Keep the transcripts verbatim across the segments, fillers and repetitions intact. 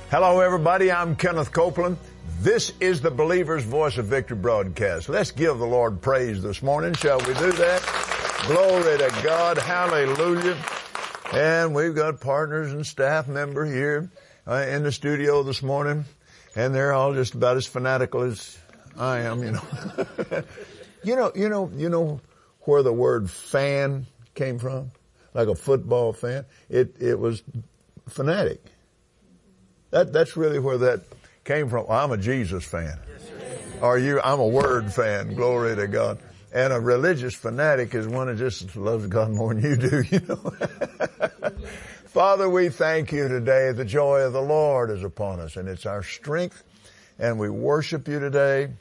Hello, everybody. I'm Kenneth Copeland. This is the Believer's Voice of Victory broadcast. Let's give the Lord praise this morning. Shall we do that? Glory to God. Hallelujah. And we've got partners and staff member here uh, in the studio this morning. And they're all just about as fanatical as I am, you know. you know, you know, you know where the word fan came from? Like a football fan. It, it was fanatic. That, that's really where that came from. Well, I'm a Jesus fan. Are you? I'm a Word fan. Glory to God. And a religious fanatic is one that just loves God more than you do, you know. Father, we thank you today. The joy of the Lord is upon us, and it's our strength, and we worship you today.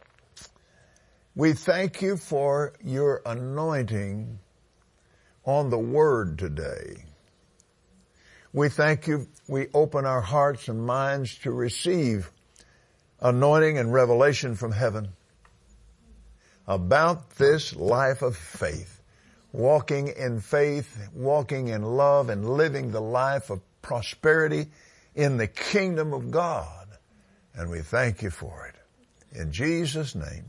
We thank you for your anointing on the Word today. We thank you. We open our hearts and minds to receive anointing and revelation from heaven about this life of faith, walking in faith, walking in love, and living the life of prosperity in the kingdom of God. And we thank you for it. In Jesus' name,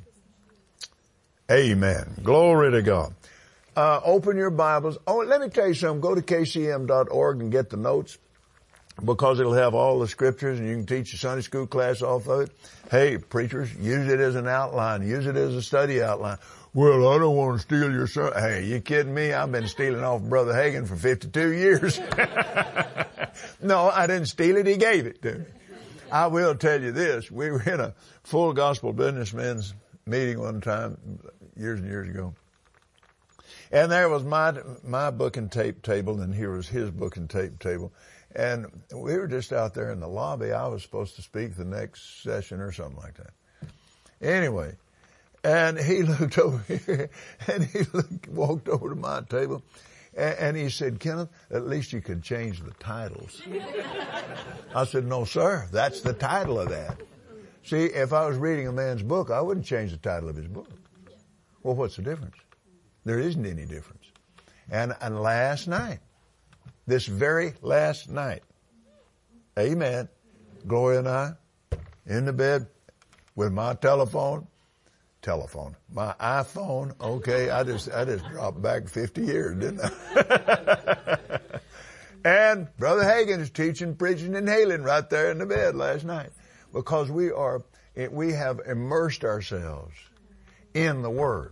amen. Glory to God. Uh, open your Bibles. Oh, let me tell you something. Go to K C M dot org and get the notes, because it'll have all the scriptures and you can teach a Sunday school class off of it. Hey, preachers, use it as an outline. Use it as a study outline. Well, I don't want to steal your son. Hey, you kidding me? I've been stealing off Brother Hagin for fifty-two years. No, I didn't steal it. He gave it to me. I will tell you this. We were in a full gospel businessmen's meeting one time, years and years ago. And there was my, my book and tape table, and here was his book and tape table. And we were just out there in the lobby. I was supposed to speak the next session or something like that. Anyway, and he looked over here, and he looked, walked over to my table, and, and he said, Kenneth, at least you could change the titles. I said, no, sir, that's the title of that. See, if I was reading a man's book, I wouldn't change the title of his book. Well, what's the difference? There isn't any difference. And, and last night, this very last night, amen, Gloria and I, in the bed with my telephone, telephone, my iPhone, okay, I just, I just dropped back fifty years, didn't I? And Brother Hagin is teaching, preaching, and hailing right there in the bed last night, because we are, we have immersed ourselves in the Word.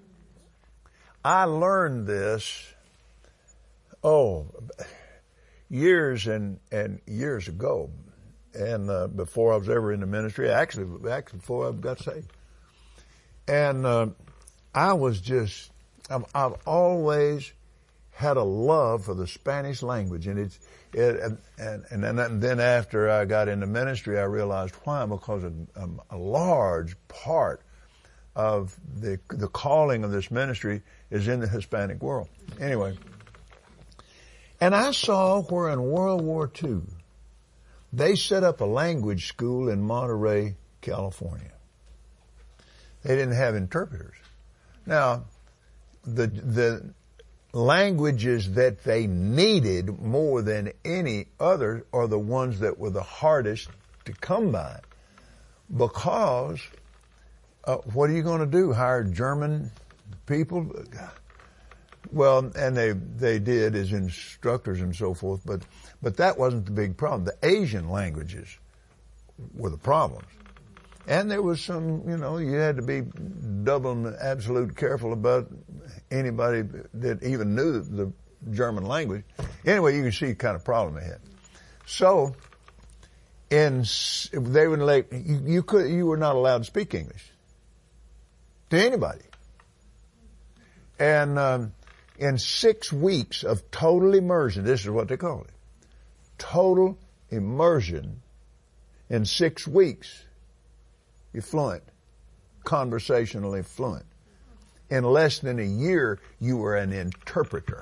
I learned this, oh, years and, and years ago, and uh, before I was ever in the ministry, actually, actually before I got saved. And uh, I was just, I've, I've always had a love for the Spanish language, and it's, it, and, and, and, then, and then after I got into ministry, I realized why, because a, a, a large part of the the calling of this ministry is in the Hispanic world. Anyway, and I saw where in World War Two, they set up a language school in Monterey, California. They didn't have interpreters. Now, the the languages that they needed more than any other are the ones that were the hardest to come by, because Uh, what are you going to do? Hire German people? Well, and they they did as instructors and so forth, but but that wasn't the big problem. The Asian languages were the problems, and there was some, you know, you had to be double and absolute careful about anybody that even knew the German language. Anyway, you can see the kind of problem they had. So, in they would let you, you could you were not allowed to speak English to anybody. And um, in six weeks of total immersion, this is what they call it, total immersion, in six weeks, you're fluent, conversationally fluent. In less than a year, you were an interpreter.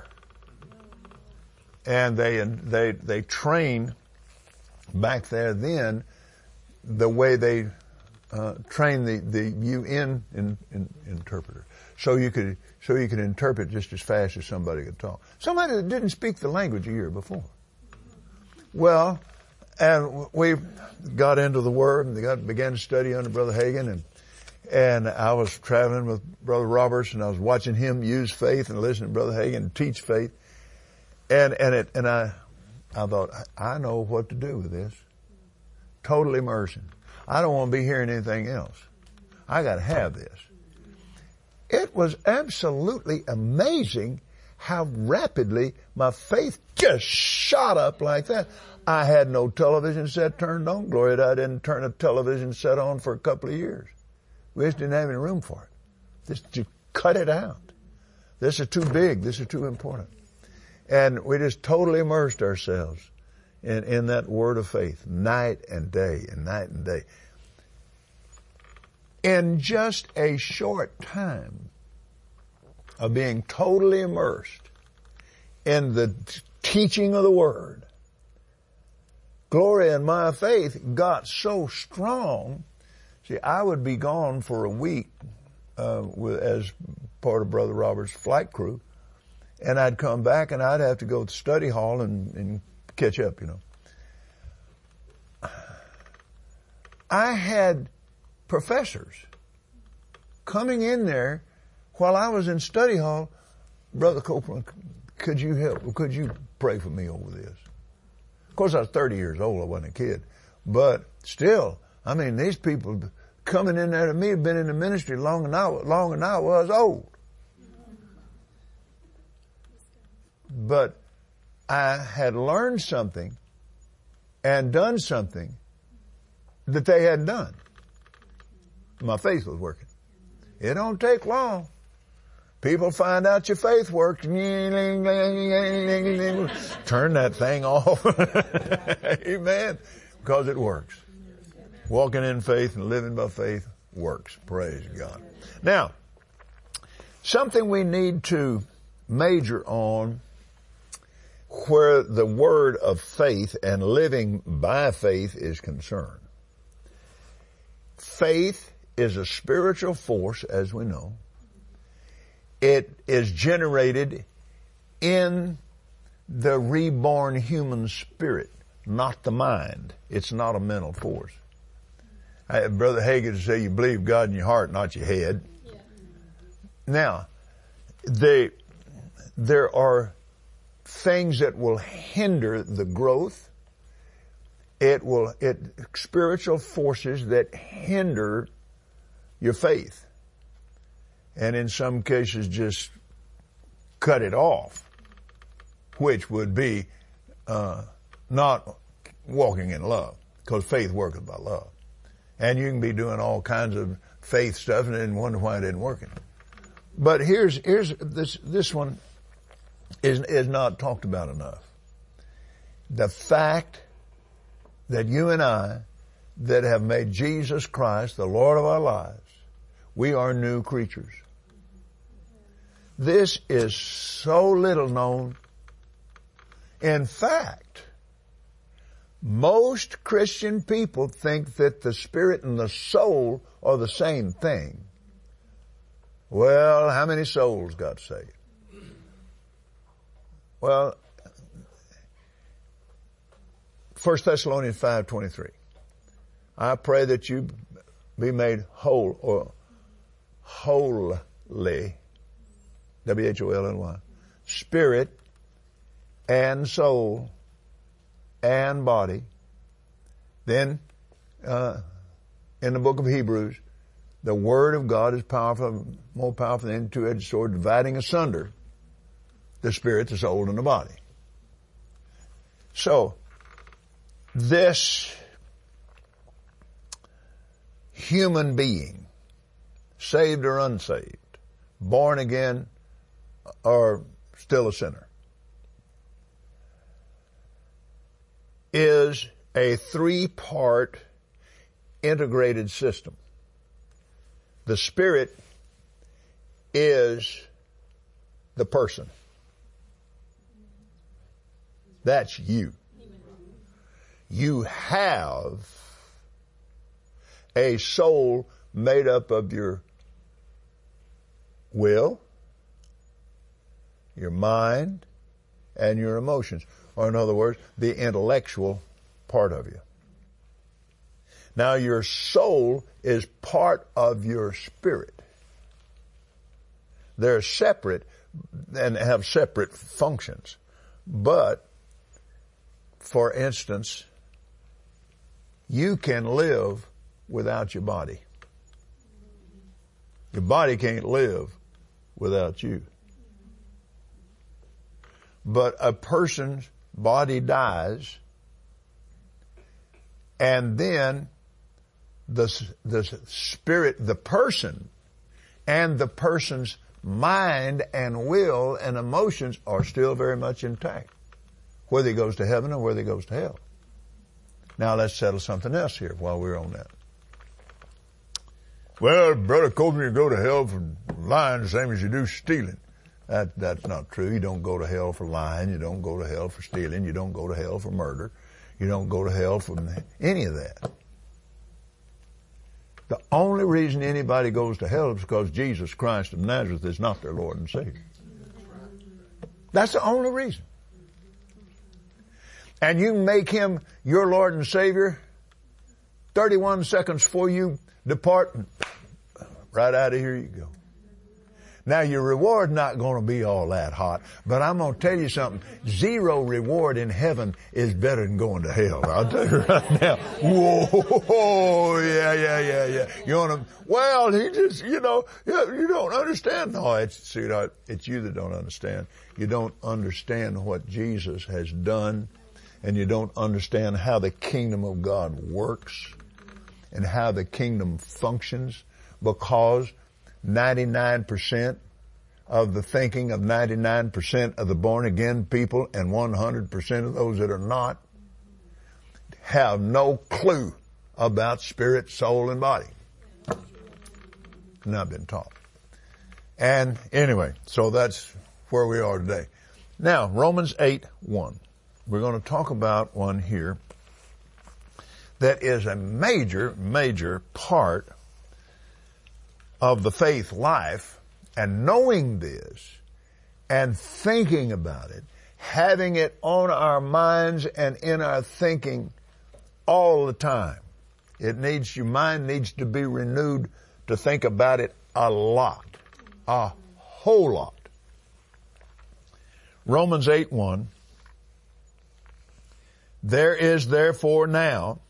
And they they they trained back there then the way they uh, trained the the U N in, in, interpreter, so you could so you could interpret just as fast as somebody could talk. Somebody that didn't speak the language a year before. Well, and we got into the Word and got, began to study under Brother Hagin, and and I was traveling with Brother Roberts, and I was watching him use faith and listening to Brother Hagin teach faith, and and it and I I thought, I know what to do with this. Total immersion. I don't want to be hearing anything else. I got to have this. It was absolutely amazing how rapidly my faith just shot up like that. I had no television set turned on. Glory to God, I didn't turn a television set on for a couple of years. We just didn't have any room for it. Just to cut it out. This is too big. This is too important. And we just totally immersed ourselves in, in that word of faith, night and day, and night and day. In just a short time of being totally immersed in the t- teaching of the Word, Gloria and my faith got so strong. See, I would be gone for a week uh, with, as part of Brother Robert's flight crew, and I'd come back and I'd have to go to the study hall and, and catch up, you know. I had professors coming in there while I was in study hall. Brother Copeland, could you help? Could you pray for me over this? Of course, I was thirty years old. I wasn't a kid. But still, I mean, these people coming in there to me have been in the ministry long enough, long enough I was old. But I had learned something and done something that they hadn't done. My faith was working. It don't take long. People find out your faith works. Turn that thing off. Amen. Because it works. Walking in faith and living by faith works. Praise God. Now, something we need to major on where the word of faith and living by faith is concerned. Faith is a spiritual force, as we know. It is generated in the reborn human spirit, not the mind. It's not a mental force. I, Brother Hagin said you believe God in your heart, not your head. Yeah. Now, they, there are things that will hinder the growth. It will, it, spiritual forces that hinder your faith. And in some cases just cut it off, which would be, uh, not walking in love, because faith worketh by love. And you can be doing all kinds of faith stuff and then wonder why it isn't working. But here's, here's, this, this one is, is not talked about enough. The fact that you and I, that have made Jesus Christ the Lord of our lives, we are new creatures. This is so little known. In fact, most Christian people think that the spirit and the soul are the same thing. Well, how many souls got saved? Well, First Thessalonians five twenty-three. I pray that you be made whole, or wholly, W H O L L Y, spirit and soul and body. Then, uh, in the book of Hebrews, the Word of God is powerful, more powerful than any two-edged sword, dividing asunder the spirit, the soul, and the body. So, this human being, saved or unsaved, born again or still a sinner, is a three-part integrated system. The spirit is the person. That's you. You have a soul made up of your will, your mind, and your emotions. Or in other words, the intellectual part of you. Now your soul is part of your spirit. They're separate and have separate functions. But, for instance, you can live without your body. Your body can't live without you. But a person's body dies, and then the, the spirit, the person, and the person's mind and will and emotions are still very much intact, whether he goes to heaven or whether he goes to hell. Now let's settle something else here while we're on that. Well, Brother Copeland, you go to hell for lying the same as you do stealing. That, that's not true. You don't go to hell for lying. You don't go to hell for stealing. You don't go to hell for murder. You don't go to hell for any of that. The only reason anybody goes to hell is because Jesus Christ of Nazareth is not their Lord and Savior. That's the only reason. And you make him your Lord and Savior thirty-one seconds before you depart, right out of here you go. Now your reward's not going to be all that hot, but I'm going to tell you something. Zero reward in heaven is better than going to hell. I'll tell you right now. Whoa, yeah, yeah, yeah, yeah. You want to, well, he just, you know, you, you don't understand. No, it's, sweetheart, it's you that don't understand. You don't understand what Jesus has done, and you don't understand how the kingdom of God works and how the kingdom functions, because ninety-nine percent of the thinking of ninety-nine percent of the born-again people and one hundred percent of those that are not have no clue about spirit, soul, and body. Not been taught. And anyway, so that's where we are today. Now, Romans eight one. We're going to talk about one here that is a major, major part of the faith life, and knowing this and thinking about it, having it on our minds and in our thinking all the time. It needs, your mind needs to be renewed to think about it a lot, a whole lot. Romans eight one. There is therefore now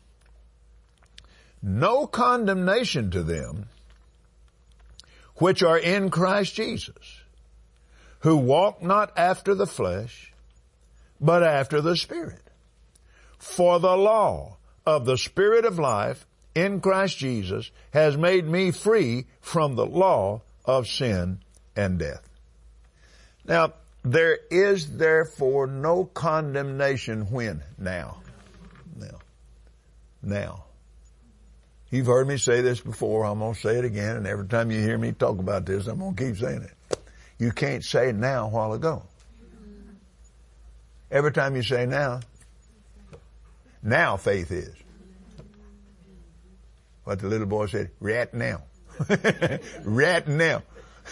no condemnation to them which are in Christ Jesus, who walk not after the flesh, but after the Spirit. For the law of the Spirit of life in Christ Jesus has made me free from the law of sin and death. Now, there is therefore no condemnation when? Now. Now. Now. You've heard me say this before. I'm going to say it again. And every time you hear me talk about this, I'm going to keep saying it. You can't say now a while ago. Every time you say now, now faith is. What the little boy said, right now. Right now.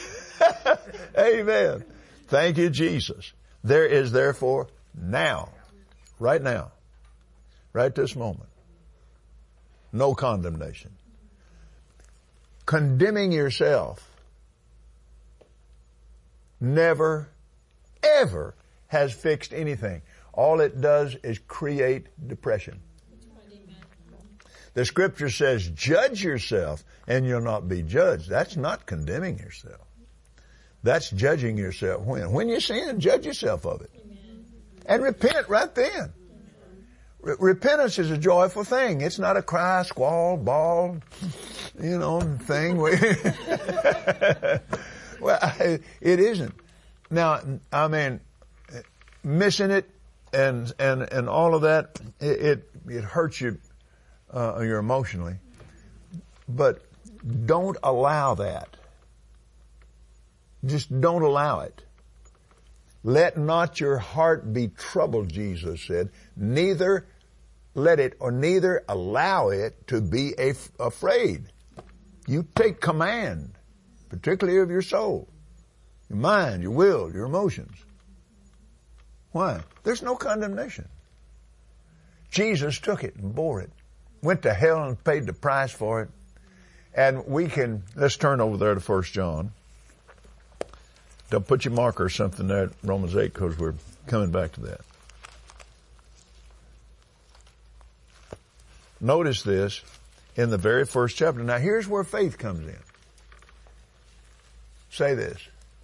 Amen. Thank you, Jesus. There is therefore now, right now, right this moment, no condemnation. Condemning yourself never, ever has fixed anything. All it does is create depression. The scripture says, judge yourself and you'll not be judged. That's not condemning yourself. That's judging yourself when? When you sin, judge yourself of it. Amen. And repent right then. Re- repentance is a joyful thing. It's not a cry, squall, bawl, you know, thing. Well, it isn't. Now, I mean, missing it and, and, and all of that, it, it, it hurts you, uh, you're emotionally. But don't allow that. Just don't allow it. Let not your heart be troubled, Jesus said. Neither let it or neither allow it to be af- afraid. You take command, particularly of your soul, your mind, your will, your emotions. Why? There's no condemnation. Jesus took it and bore it. Went to hell and paid the price for it. And we can, let's turn over there to First John. Don't put your marker or something there at Romans eight, because we're coming back to that. Notice this in the very first chapter. Now here's where faith comes in. Say this.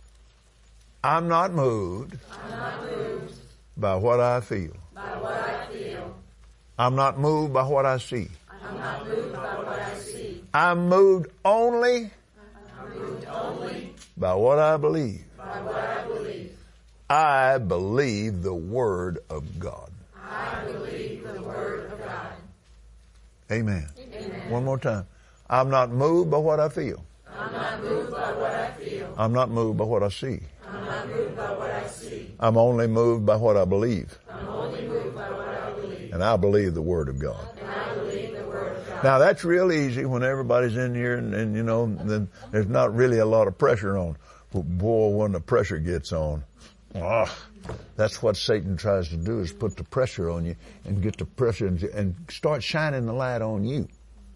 I'm not moved, I'm not moved by what I feel. by what I feel. I'm not moved by what I see. I'm not moved by what I see. I'm moved only I'm moved only by what I believe. by what I believe. I believe the Word of God. I believe the Word of God. Amen. Amen. One more time. I'm not moved by what I feel. I'm not moved by what I feel. I'm not moved by what I see. I'm not moved by what I see. I'm only moved by what I believe. I'm only moved by what I believe. And I believe the Word of God. And I believe the Word of God. Now that's real easy when everybody's in here and, and you know, then there's not really a lot of pressure on. But boy, when the pressure gets on, ah, that's what Satan tries to do, is put the pressure on you and get the pressure and, and start shining the light on you.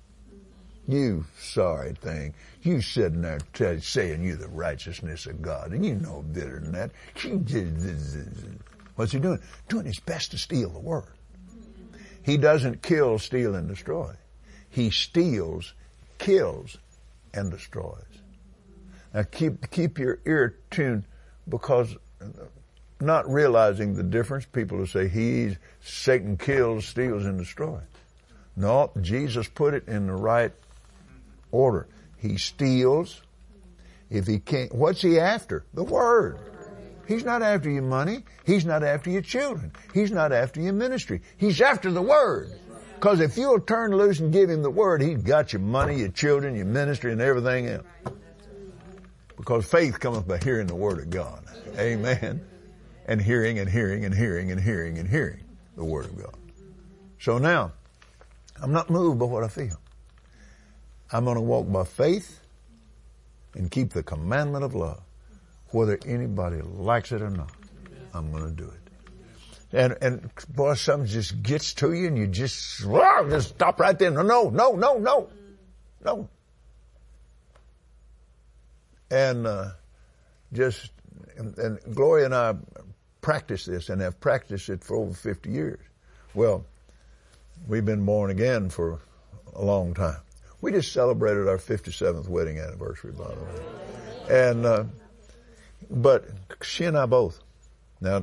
You sorry thing. You sitting there t- saying you're the righteousness of God, and you know better than that. What's he doing? Doing his best to steal the word. He doesn't kill, steal, and destroy. He steals, kills, and destroys. Now keep keep your ear tuned, because not realizing the difference, people will say he's Satan kills, steals, and destroys. No, Jesus put it in the right order. He steals. If he can't, what's he after? The Word. He's not after your money. He's not after your children. He's not after your ministry. He's after the Word. Because if you'll turn loose and give him the Word, he's got your money, your children, your ministry, and everything else. Because faith cometh by hearing the Word of God. Amen. And hearing and hearing and hearing and hearing and hearing the Word of God. So now, I'm not moved by what I feel. I'm going to walk by faith and keep the commandment of love. Whether anybody likes it or not, I'm going to do it. And, and boy, something just gets to you and you just, just stop right there. No, no, no, no, no, no. And, uh, just, and, and Gloria and I practice this and have practiced it for over fifty years. Well, we've been born again for a long time. We just celebrated our fifty-seventh wedding anniversary, by the way. And, uh, but she and I both. Now,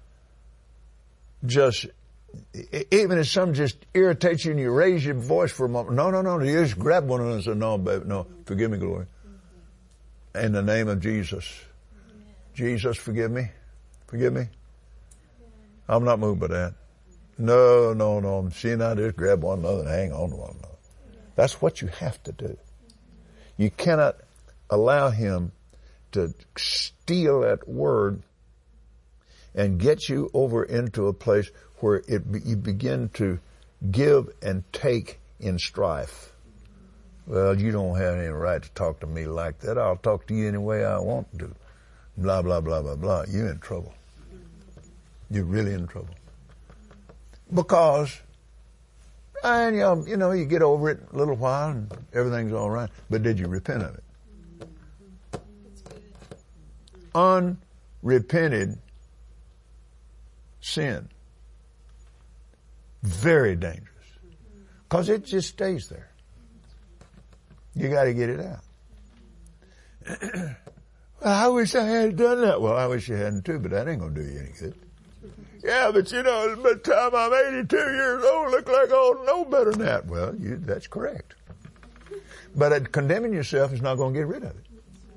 just, even if something just irritates you and you raise your voice for a moment, no, no, no, you just grab one of them and say, no, baby, no, forgive me, Gloria. In the name of Jesus. Jesus, forgive me. Forgive me. I'm not moved by that. No, no, no. She and I just grab one another and hang on to one another. That's what you have to do. You cannot allow him to steal that word and get you over into a place where it, you begin to give and take in strife. Well, you don't have any right to talk to me like that. I'll talk to you any way I want to. Blah, blah, blah, blah, blah. You're in trouble. You're really in trouble. Because, and you know, you know, you get over it a little while and everything's all right. But did you repent of it? Unrepented sin. Very dangerous. Because it just stays there. You got to get it out. Well, I wish I had done that. Well, I wish you hadn't too, but that ain't going to do you any good. Yeah, but you know, by the time I'm eighty-two years old, look like I ought to know better than that. Well, you, that's correct. But uh, condemning yourself is not going to get rid of it.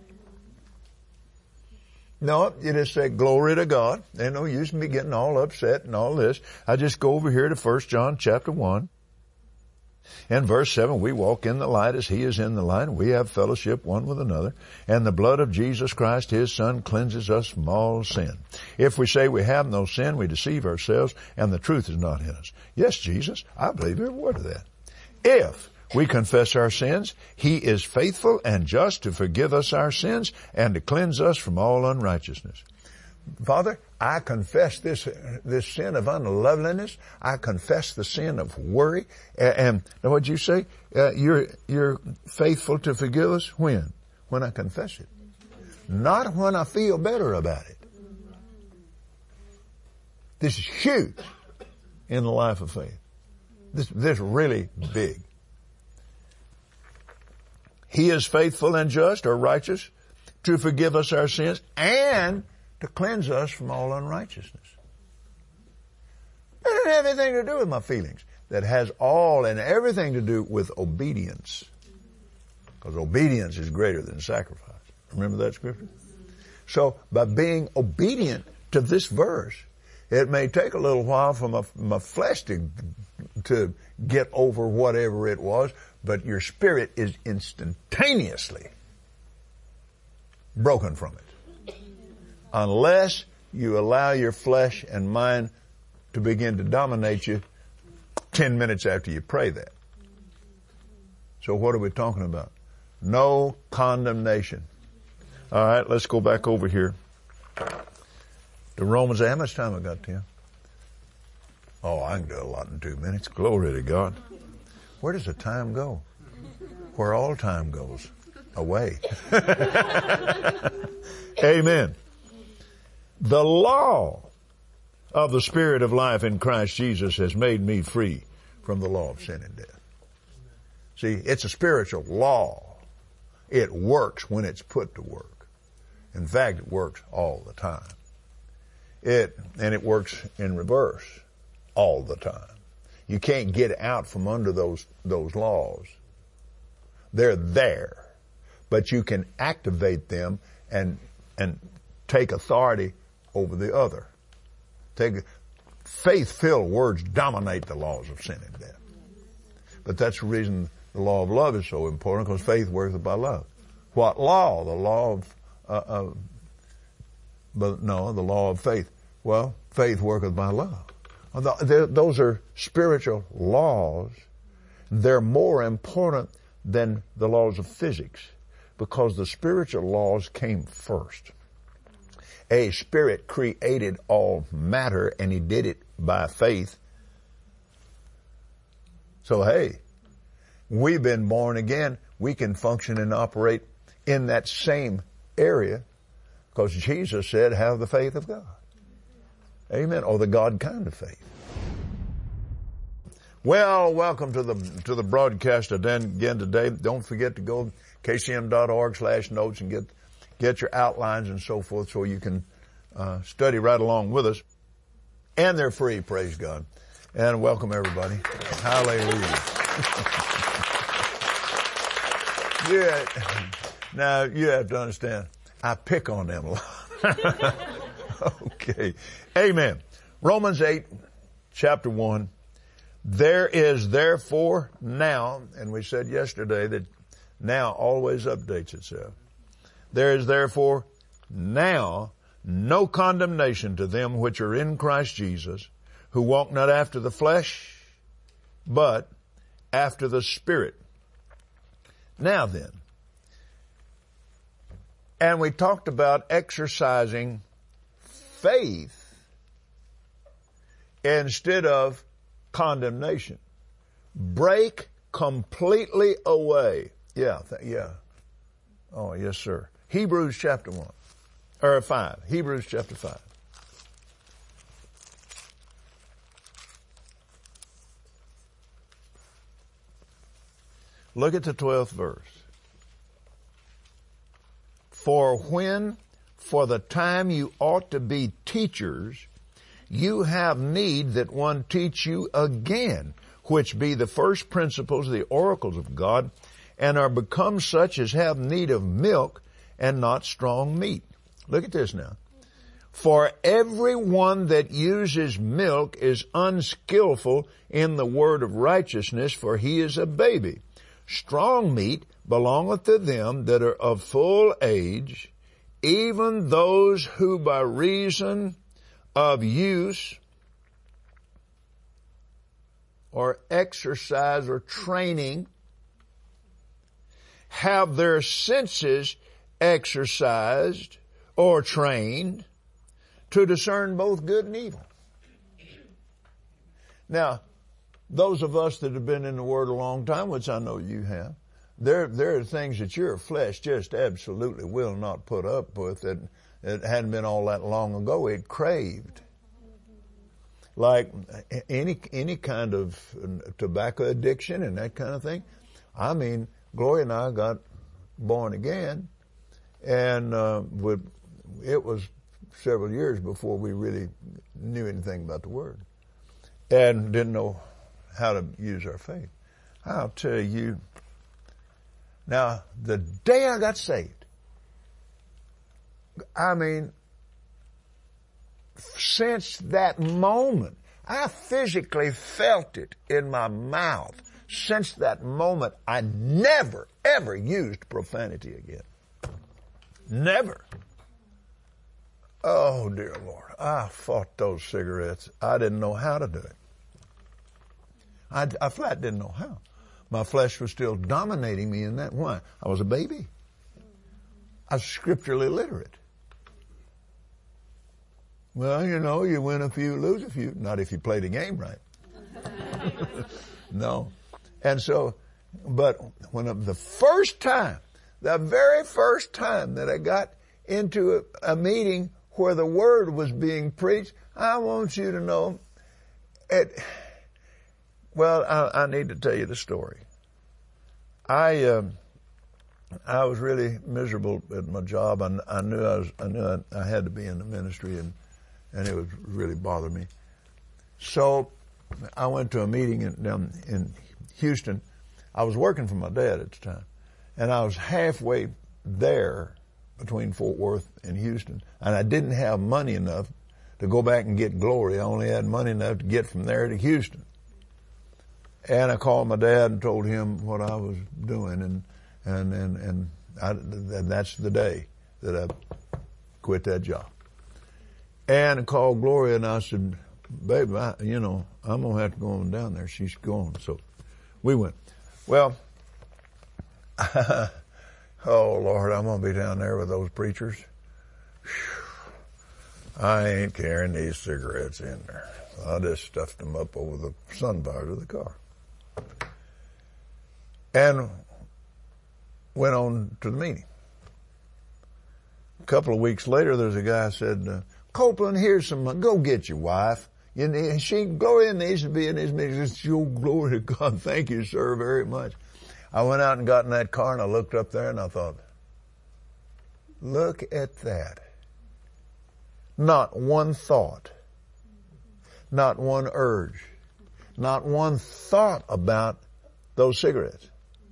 No, you just say, glory to God. There's no use in me getting all upset and all this. I just go over here to First John chapter one. In verse seven, we walk in the light as he is in the light. We have fellowship one with another. And the blood of Jesus Christ, his Son, cleanses us from all sin. If we say we have no sin, we deceive ourselves, and the truth is not in us. Yes, Jesus, I believe every word of that. If we confess our sins, he is faithful and just to forgive us our sins and to cleanse us from all unrighteousness. Father, I confess this, this sin of unloveliness. I confess the sin of worry. And, and what'd you say? Uh, you're, you're faithful to forgive us when? When I confess it. Not when I feel better about it. This is huge in the life of faith. This, this is really big. He is faithful and just or righteous to forgive us our sins and to cleanse us from all unrighteousness. It doesn't have anything to do with my feelings. That has all and everything to do with obedience. Because obedience is greater than sacrifice. Remember that scripture? So by being obedient to this verse, it may take a little while for my, my flesh to, to get over whatever it was, but your spirit is instantaneously broken from it. Unless you allow your flesh and mind to begin to dominate you ten minutes after you pray that. So what are we talking about? No condemnation. All right, let's go back over here to Romans. How much time I got, Tim? Oh, I can do a lot in two minutes. Glory to God. Where does the time go? Where all time goes. Away. Amen. The law of the Spirit of life in Christ Jesus has made me free from the law of sin and death. See, it's a spiritual law. It works when it's put to work. In fact, it works all the time. It, and it works in reverse all the time. You can't get out from under those, those laws. They're there, but you can activate them and, and take authority over the other. Take, faith-filled words dominate the laws of sin and death. But that's the reason the law of love is so important, because faith worketh by love. What law? The law of, uh, uh, but no, the law of faith. Well, faith worketh by love. Those are spiritual laws. They're more important than the laws of physics, because the spiritual laws came first. A spirit created all matter, and he did it by faith. So hey, we've been born again. We can function and operate in that same area, because Jesus said, have the faith of God. Amen. Or the God kind of faith. Well, welcome to the to the broadcast again today. Don't forget to go K C M dot org slash notes and get get your outlines and so forth, so you can uh, study right along with us. And they're free, praise God. And welcome everybody. Hallelujah. Yeah. Now you have to understand, I pick on them a lot. Okay. Amen. Romans eight, chapter one. There is therefore now, and we said yesterday that now always updates itself. There is therefore now no condemnation to them which are in Christ Jesus, who walk not after the flesh, but after the Spirit. Now then, and we talked about exercising faith instead of condemnation. Break completely away. Yeah, th- yeah. Oh, yes, sir. Hebrews chapter one, or five. Hebrews chapter five. Look at the twelfth verse. For when, for the time you ought to be teachers, you have need that one teach you again, which be the first principles of the oracles of God, and are become such as have need of milk and not strong meat. Look at this now. For everyone that uses milk is unskillful in the word of righteousness, for he is a baby. Strong meat belongeth to them that are of full age, even those who by reason of use or exercise or training have their senses exercised or trained to discern both good and evil. Now, those of us that have been in the Word a long time, which I know you have, there, there are things that your flesh just absolutely will not put up with that it hadn't been all that long ago. It craved. Like any, any kind of tobacco addiction and that kind of thing. I mean, Gloria and I got born again, and uh, with, it was several years before we really knew anything about the Word and didn't know how to use our faith. I'll tell you, now, the day I got saved, I mean, since that moment, I physically felt it in my mouth. Since that moment, I never, ever used profanity again. Never. Oh, dear Lord. I fought those cigarettes. I didn't know how to do it. I, I flat didn't know how. My flesh was still dominating me in that. Why? I was a baby. I was scripturally literate. Well, you know, you win a few, lose a few. Not if you play the game right. No. And so, but when the first time, the very first time that I got into a, a meeting where the Word was being preached, I want you to know, it, well, I, I need to tell you the story. I, um, I was really miserable at my job. I, I knew I was, I knew I, I had to be in the ministry, and, and it was really bothering me. So I went to a meeting in, down in Houston. I was working for my dad at the time, and I was halfway there between Fort Worth and Houston, and I didn't have money enough to go back and get Glory. I only had money enough to get from there to Houston. And I called my dad and told him what I was doing, and and and and, I, and that's the day that I quit that job. And I called Gloria and I said, "Baby, I, you know, I'm gonna have to go on down there." She's going, so we went. Well, oh Lord, I'm gonna be down there with those preachers. Whew. I ain't carrying these cigarettes in there. I just stuffed them up over the sun visor of the car. And went on to the meeting. A couple of weeks later, there's a guy said, uh, Copeland, here's some money. Go get your wife. You know, she, Gloria needs to be in this meeting. Just, oh, glory to God. Thank you, sir, very much. I went out and got in that car, and I looked up there, and I thought, look at that. Not one thought. Not one urge. Not one thought about those cigarettes.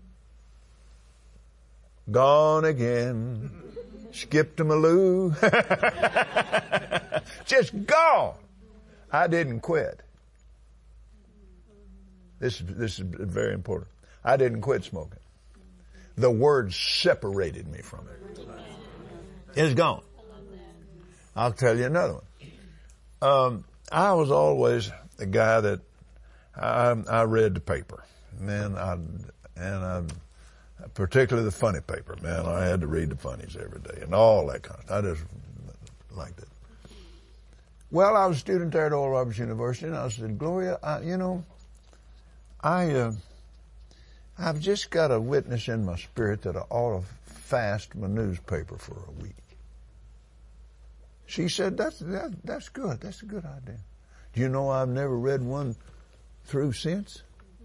Gone again. Skipped to Maloo. Just gone. I didn't quit. This, this is very important. I didn't quit smoking. The Word separated me from it. It's gone. I'll tell you another one. Um, I was always the guy that I, I read the paper, man. I, and I, particularly the funny paper, man. I had to read the funnies every day and all that kind of stuff. I just liked it. Well, I was a student there at Oral Roberts University, and I said, Gloria, I, you know, I, uh, I've just got a witness in my spirit that I ought to fast my newspaper for a week. She said, that's, that, that's good. That's a good idea. Do you know I've never read one through since?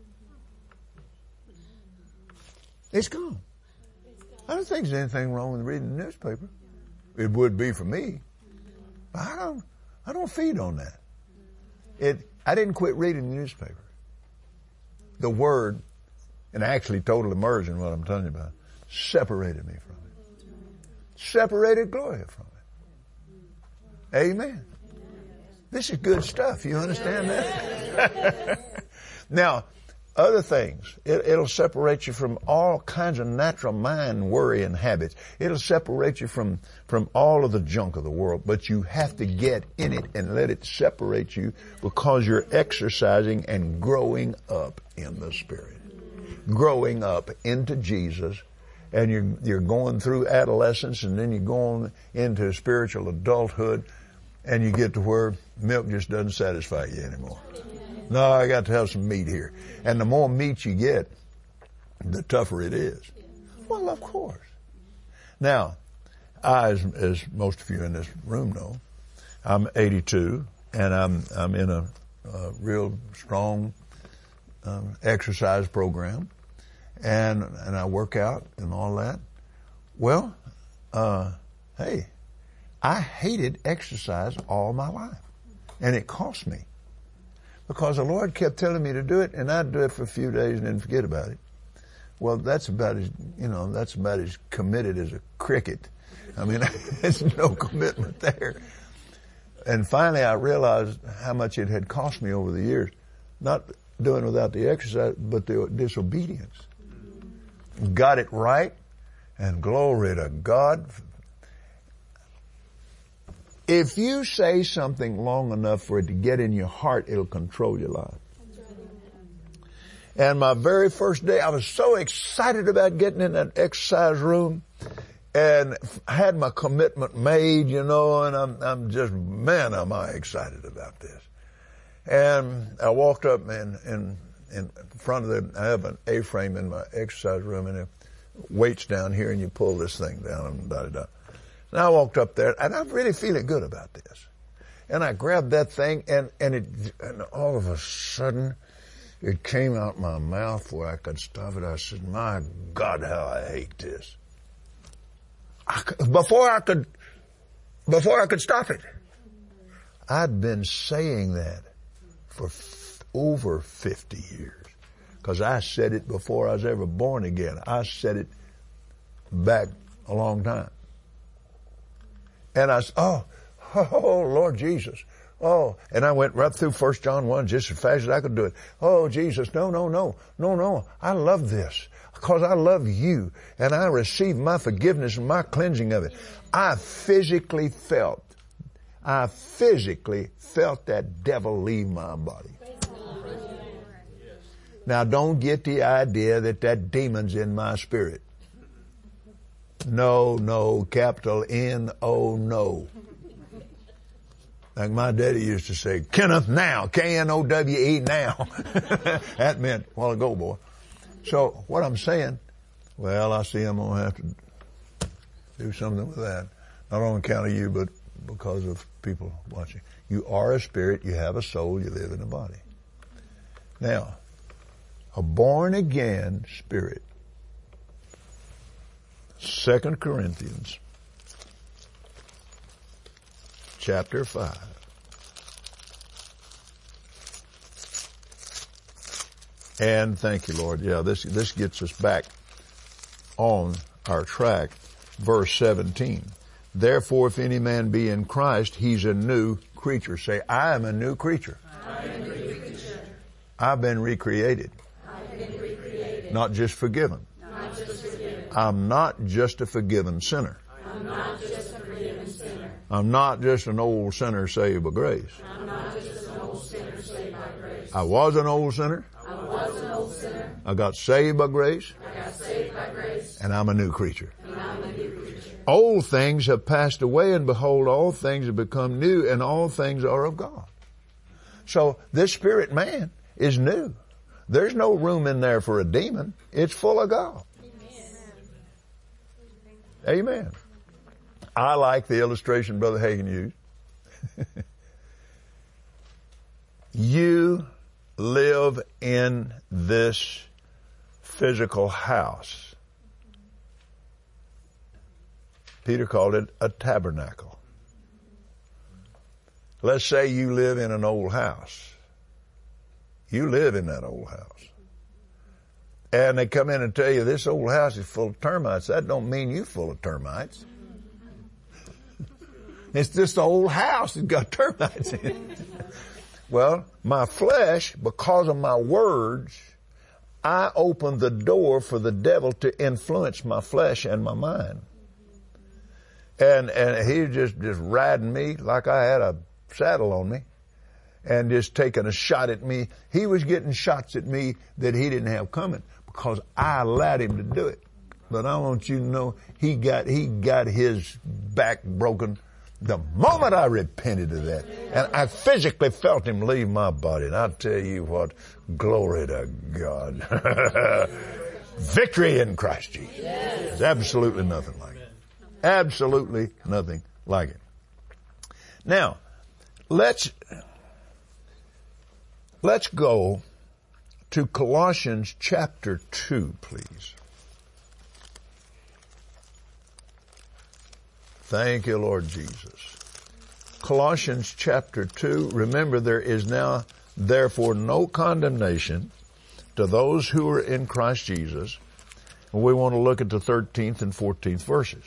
It's gone. I don't think there's anything wrong with reading the newspaper. It would be for me. But I don't, I don't feed on that. It, I didn't quit reading the newspaper. The Word, and actually total immersion, what I'm telling you about, separated me from it. Separated Gloria from it. Amen. This is good stuff. You understand that? Now, other things. It, it'll separate you from all kinds of natural mind worry and habits. It'll separate you from, from all of the junk of the world. But you have to get in it and let it separate you because you're exercising and growing up in the Spirit. Growing up into Jesus. And you're, you're going through adolescence, and then you're going into spiritual adulthood. and you get to where milk just doesn't satisfy you anymore. No, I got to have some meat here. And the more meat you get, the tougher it is. Well, of course. Now, I, as, as most of you in this room know, I'm eighty-two, and I'm I'm in a, a real strong um, exercise program, and and I work out and all that. Well, uh, hey, I hated exercise all my life, and it cost me because the Lord kept telling me to do it, and I'd do it for a few days and then forget about it. Well, that's about as you know that's about as committed as a cricket. I mean, there's no commitment there. And finally, I realized how much it had cost me over the years, not doing without the exercise, but the disobedience. Got it right, and glory to God. If you say something long enough for it to get in your heart, it'll control your life. And my very first day, I was so excited about getting in that exercise room. And had my commitment made, you know, and I'm, I'm just, man, am I excited about this. And I walked up and in, in front of the, I have an A-frame in my exercise room and it weights down here and you pull this thing down and da da da. And I walked up there and I'm really feeling good about this. And I grabbed that thing and, and it, and all of a sudden it came out my mouth where I could stop it. I said, my God, how I hate this. I, before I could, before I could stop it. I'd been saying that for f- over fifty years. Cause I said it before I was ever born again. I said it back a long time. And I said, oh, oh, Lord Jesus. Oh, and I went right through First John one just as fast as I could do it. Oh, Jesus, no, no, no, no, no. I love this. Because I love you and I received my forgiveness and my cleansing of it. I physically felt, I physically felt that devil leave my body. Now don't get the idea that that demon's in my spirit. No, no, capital N O, no. Like my daddy used to say, Kenneth now, K N O W E now. That meant a while ago, boy. So what I'm saying, well, I see I'm going to have to do something with that. Not on account of you, but because of people watching. You are a spirit, you have a soul, you live in a body. Now, a born again spirit. Second Corinthians chapter five. And thank you, Lord. Yeah, this, this gets us back on our track. Verse seventeen. Therefore, if any man be in Christ, he's a new creature. Say, I am a new creature. I am a new creature. I've been recreated. I've been recreated. Not just forgiven. Not just forgiven. I'm not just a forgiven sinner. I'm not just a forgiven sinner. I'm not just an old sinner saved by grace. I'm not just an old sinner saved by grace. I was an old sinner. I was an old sinner. I got saved by grace. I got saved by grace. And I'm a new creature. And I'm a new creature. Old things have passed away, and behold, all things have become new, and all things are of God. So this spirit man is new. There's no room in there for a demon. It's full of God. Amen. Amen. I like the illustration Brother Hagin used. You live in this physical house. Peter called it a tabernacle. Let's say you live in an old house. You live in that old house. And they come in and tell you this old house is full of termites. That don't mean you full of termites. It's just the old house that's got termites in it. Well, my flesh, because of my words, I opened the door for the devil to influence my flesh and my mind. And, and he was just, just riding me like I had a saddle on me and just taking a shot at me. He was getting shots at me that he didn't have coming because I allowed him to do it. But I want you to know he got, he got his back broken The moment I repented of that, and I physically felt him leave my body, and I'll tell you what, glory to God. Victory in Christ Jesus. There's absolutely nothing like it. Absolutely nothing like it. Now, let's, let's go to Colossians chapter two, please. Thank you, Lord Jesus. Colossians chapter two. Remember, there is now therefore no condemnation to those who are in Christ Jesus. And we want to look at the thirteenth and fourteenth verses.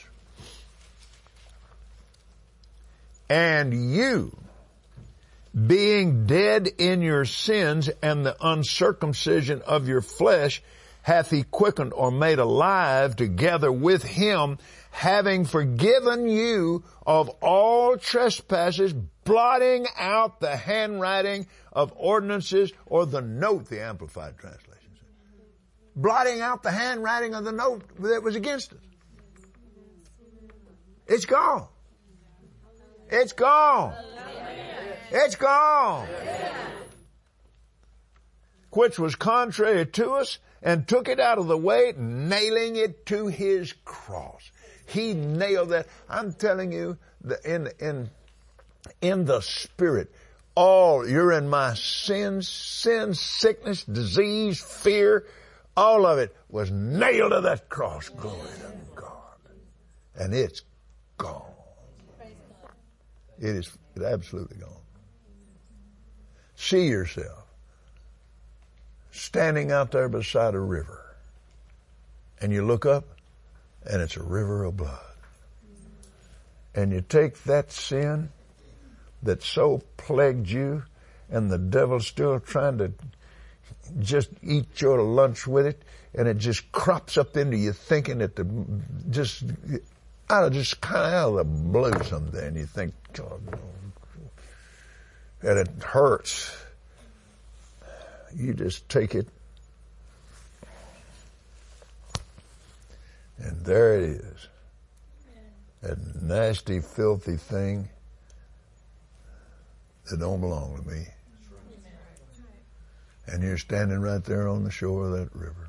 And you, being dead in your sins and the uncircumcision of your flesh, hath he quickened or made alive together with him, having forgiven you of all trespasses, blotting out the handwriting of ordinances, or the note, the Amplified Translation says. Blotting out the handwriting of the note that was against us. It's gone. It's gone. It's gone. Which was contrary to us, and took it out of the way, nailing it to his cross. He nailed that. I'm telling you, the, in, in, in the Spirit, all, you're in my sins, sin, sickness, disease, fear, all of it was nailed to that cross. Glory to God. And it's gone. It is absolutely gone. See yourself standing out there beside a river, and you look up, and it's a river of blood. And you take that sin that so plagued you, and the devil's still trying to just eat your lunch with it, and it just crops up into you thinking that the, just, out of just kind of out of the blue someday, and you think, God, and it hurts. You just take it, and there it is. That nasty, filthy thing that don't belong to me. And you're standing right there on the shore of that river.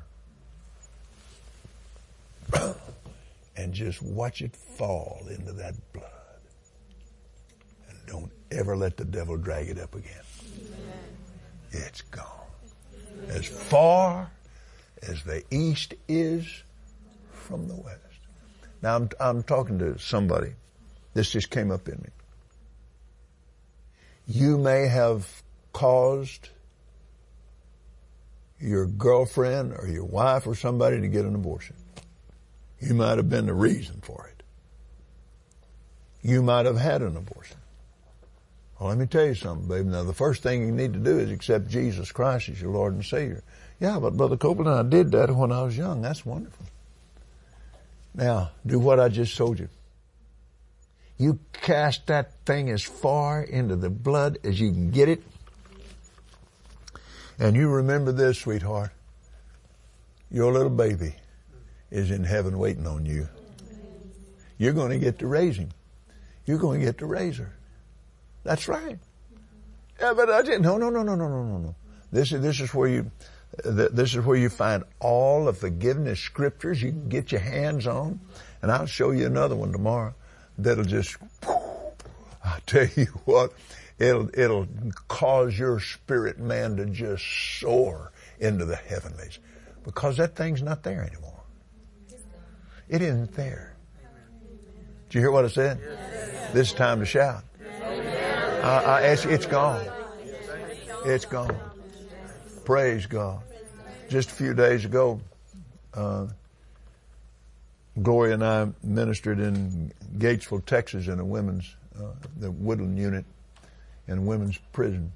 And just watch it fall into that blood. And don't ever let the devil drag it up again. It's gone. As far as the east is from the west. Now I'm, I'm talking to somebody. This just came up in me. You may have caused your girlfriend or your wife or somebody to get an abortion. You might have been the reason for it. You might have had an abortion. Well, let me tell you something, baby. Now, the first thing you need to do is accept Jesus Christ as your Lord and Savior. Yeah, but Brother Copeland, I did that when I was young. That's wonderful. Now, do what I just told you. You cast that thing as far into the blood as you can get it. And you remember this, sweetheart. Your little baby is in heaven waiting on you. You're going to get to raise him. You're going to get to raise her. That's right. Yeah, but I didn't. No, no, no, no, no, no, no, no. This is, this is where you, this is where you find all the forgiveness scriptures you can get your hands on. And I'll show you another one tomorrow that'll just, I'll tell you what, it'll, it'll cause your spirit man to just soar into the heavenlies. Because that thing's not there anymore. It isn't there. Did you hear what I said? This is time to shout. I, I ask you, it's gone. It's gone. Praise God. Just a few days ago, uh, Gloria and I ministered in Gatesville, Texas, in a women's, uh, the Woodland unit, in a women's prison.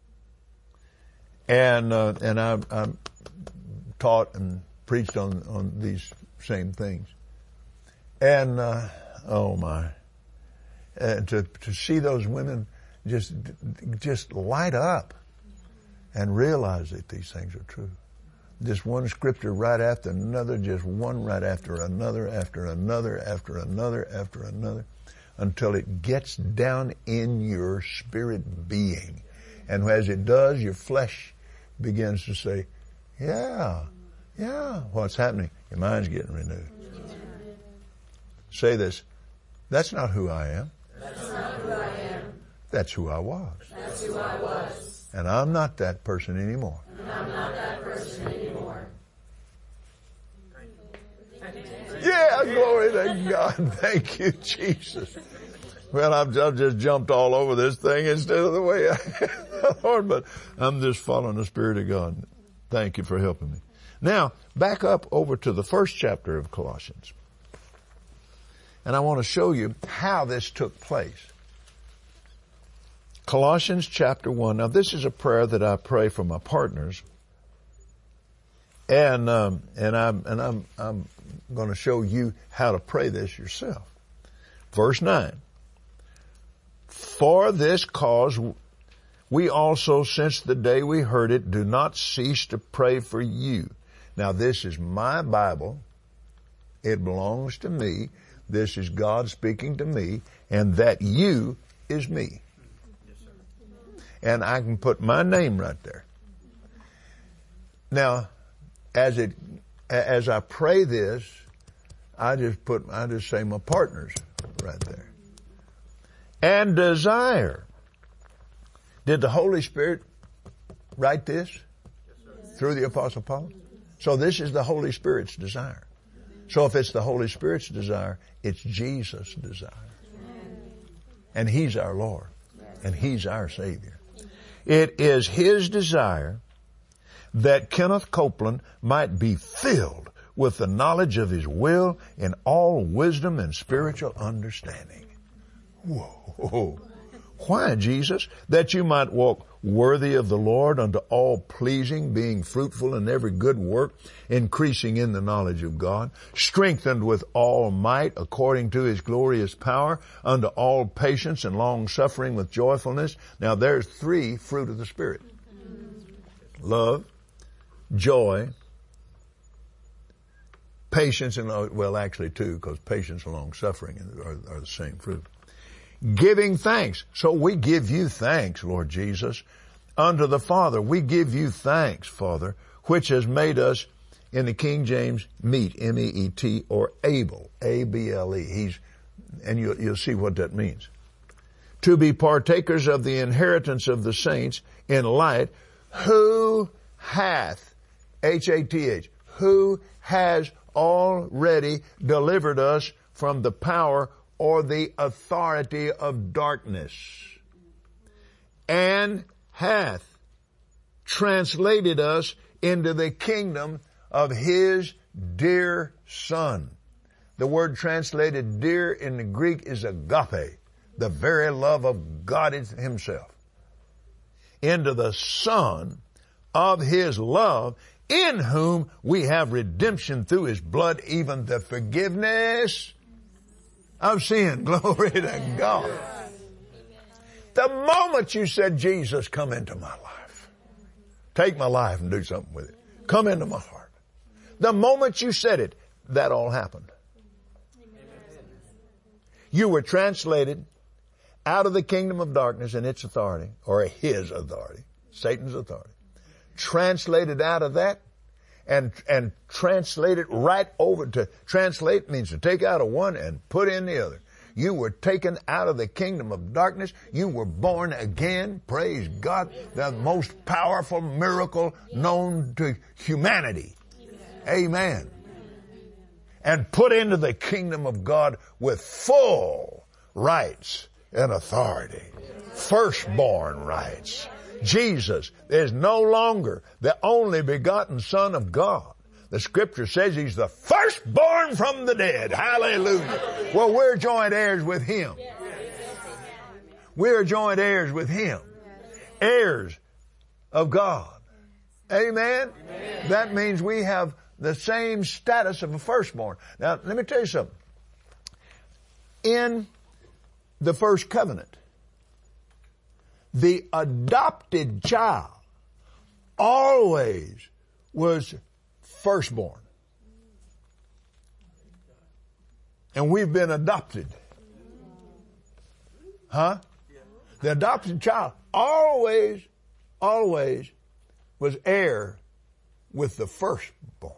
And, uh, and I, I taught and preached on, on these same things. And, uh, oh my, and to, to see those women just, just light up and realize that these things are true. Just one scripture right after another, just one right after another, after another, after another, after another. until it gets down in your spirit being. And as it does, your flesh begins to say, yeah, yeah, what's happening? Your mind's getting renewed. Say this, that's not who I am. That's not who I am. That's who I was. That's who I was. And I'm not that person anymore. And I'm not that person anymore. Yeah, glory to God. Thank you, Jesus. Well, I've, I've just jumped all over this thing instead of the way I Lord, but I'm just following the Spirit of God. Thank you for helping me. Now, back up over to the first chapter of Colossians. And I want to show you how this took place. Colossians chapter one. Now, this is a prayer that I pray for my partners. And, um, and I'm, and I'm, I'm going to show you how to pray this yourself. Verse nine. For this cause, we also, since the day we heard it, do not cease to pray for you. Now, this is my Bible. It belongs to me. This is God speaking to me, and that you is me. And I can put my name right there. Now, as it, as I pray this, I just put, I just say my partners right there. And desire. Did the Holy Spirit write this? Through the Apostle Paul? So this is the Holy Spirit's desire. So if it's the Holy Spirit's desire, it's Jesus' desire. And He's our Lord. And He's our Savior. It is His desire that Kenneth Copeland might be filled with the knowledge of His will in all wisdom and spiritual understanding. Whoa. Why, Jesus? That you might walk worthy of the Lord unto all pleasing, being fruitful in every good work, increasing in the knowledge of God, strengthened with all might according to His glorious power, unto all patience and long suffering with joyfulness. Now there's three fruit of the Spirit. Love, joy, patience, and, well, actually two, because patience and long suffering are, are the same fruit. Giving thanks. So we give you thanks, Lord Jesus, unto the Father. We give you thanks, Father, which has made us, in the King James, meet, M E E T, or able, A B L E. He's, and you'll, you'll see what that means. To be partakers of the inheritance of the saints in light, who hath, H A T H, who has already delivered us from the power or the authority of darkness, and hath translated us into the kingdom of His dear Son. The word translated dear in the Greek is agape, the very love of God Himself. Into the Son of His love, in whom we have redemption through His blood, even the forgiveness of sin. Glory to God. The moment you said, Jesus, come into my life. Take my life and do something with it. Come into my heart. The moment you said it, that all happened. You were translated out of the kingdom of darkness and its authority, or His authority, Satan's authority. Translated out of that and and translated right over to, translate means to take out of one and put in the other. You were taken out of the kingdom of darkness. You were born again. Praise God. The most powerful miracle known to humanity. Amen. And put into the kingdom of God with full rights and authority. Firstborn rights. Jesus is no longer the only begotten Son of God. The Scripture says He's the firstborn from the dead. Hallelujah. Well, we're joint heirs with Him. We're joint heirs with Him. Heirs of God. Amen? Amen? That means we have the same status of a firstborn. Now, let me tell you something. In the first covenant, the adopted child always was firstborn. And we've been adopted Huh? The adopted child always, always was heir with the firstborn.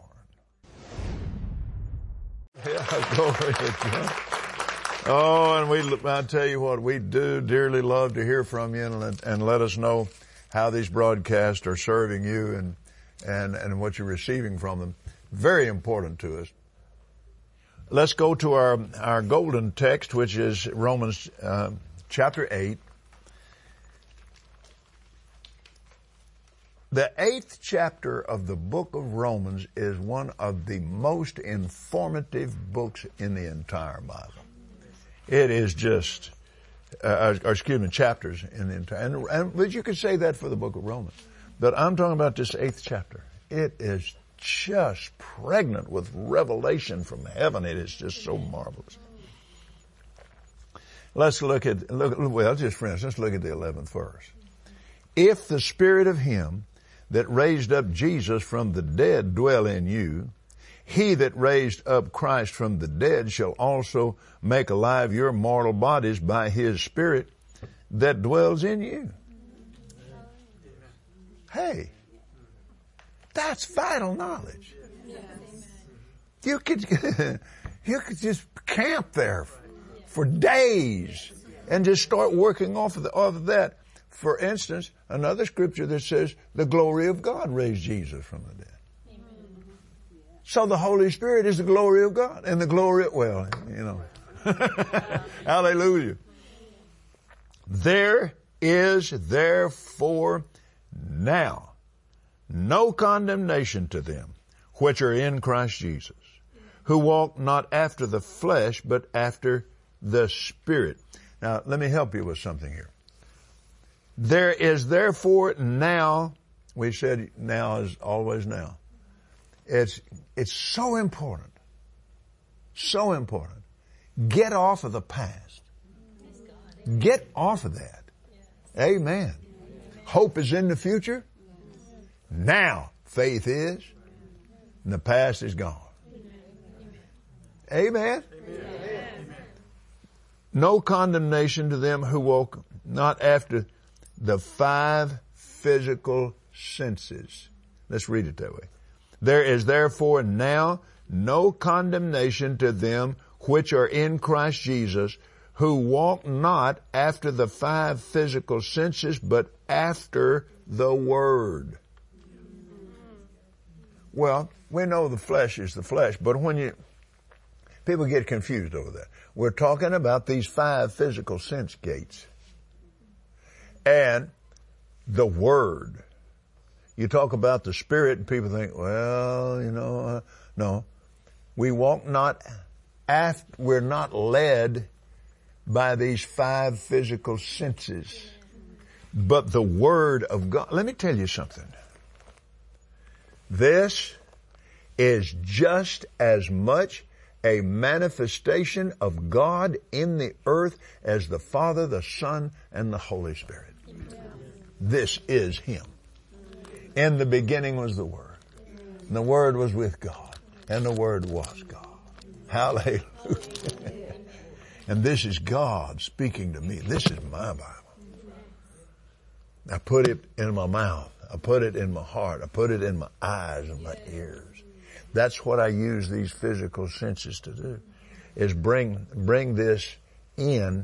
Yeah, glory to God. Oh, and we, I tell you what, we do dearly love to hear from you and let, and let us know how these broadcasts are serving you and, and, and what you're receiving from them. Very important to us. Let's go to our, our golden text, which is Romans, uh, chapter eight. The eighth chapter of the book of Romans is one of the most informative books in the entire Bible. It is just, uh, or excuse me, chapters in the entire, and, and, but you could say that for the book of Romans. But I'm talking about this eighth chapter. It is just pregnant with revelation from heaven. It is just so marvelous. Let's look at, look, well, just for instance, let's look at the eleventh verse. If the Spirit of Him that raised up Jesus from the dead dwell in you, He that raised up Christ from the dead shall also make alive your mortal bodies by His Spirit that dwells in you. Hey, that's vital knowledge. You could, you could just camp there for days and just start working off of, the, off of that. For instance, another scripture that says the glory of God raised Jesus from the dead. Amen. So the Holy Spirit is the glory of God. And the glory, well, you know. Hallelujah. There is therefore now no condemnation to them which are in Christ Jesus, who walk not after the flesh, but after the Spirit. Now, let me help you with something here. There is therefore now, we said now is always now. It's, it's so important. So important. Get off of the past. Get off of that. Amen. Hope is in the future. Now faith is, and the past is gone. Amen. No condemnation to them who walk not after the five physical senses. Let's read it that way. There is therefore now no condemnation to them which are in Christ Jesus, who walk not after the five physical senses, but after the Word. Well, we know the flesh is the flesh, but when you, people get confused over that. We're talking about these five physical sense gates. And the Word. You talk about the Spirit and people think, well, you know, uh, no. We walk not after, we're not led by these five physical senses, but the Word of God. Let me tell you something. This is just as much a manifestation of God in the earth as the Father, the Son, and the Holy Spirit. This is Him. In the beginning was the Word. And the Word was with God. And the Word was God. Hallelujah. And this is God speaking to me. This is my Bible. I put it in my mouth. I put it in my heart. I put it in my eyes and my ears. That's what I use these physical senses to do, is bring, bring this in.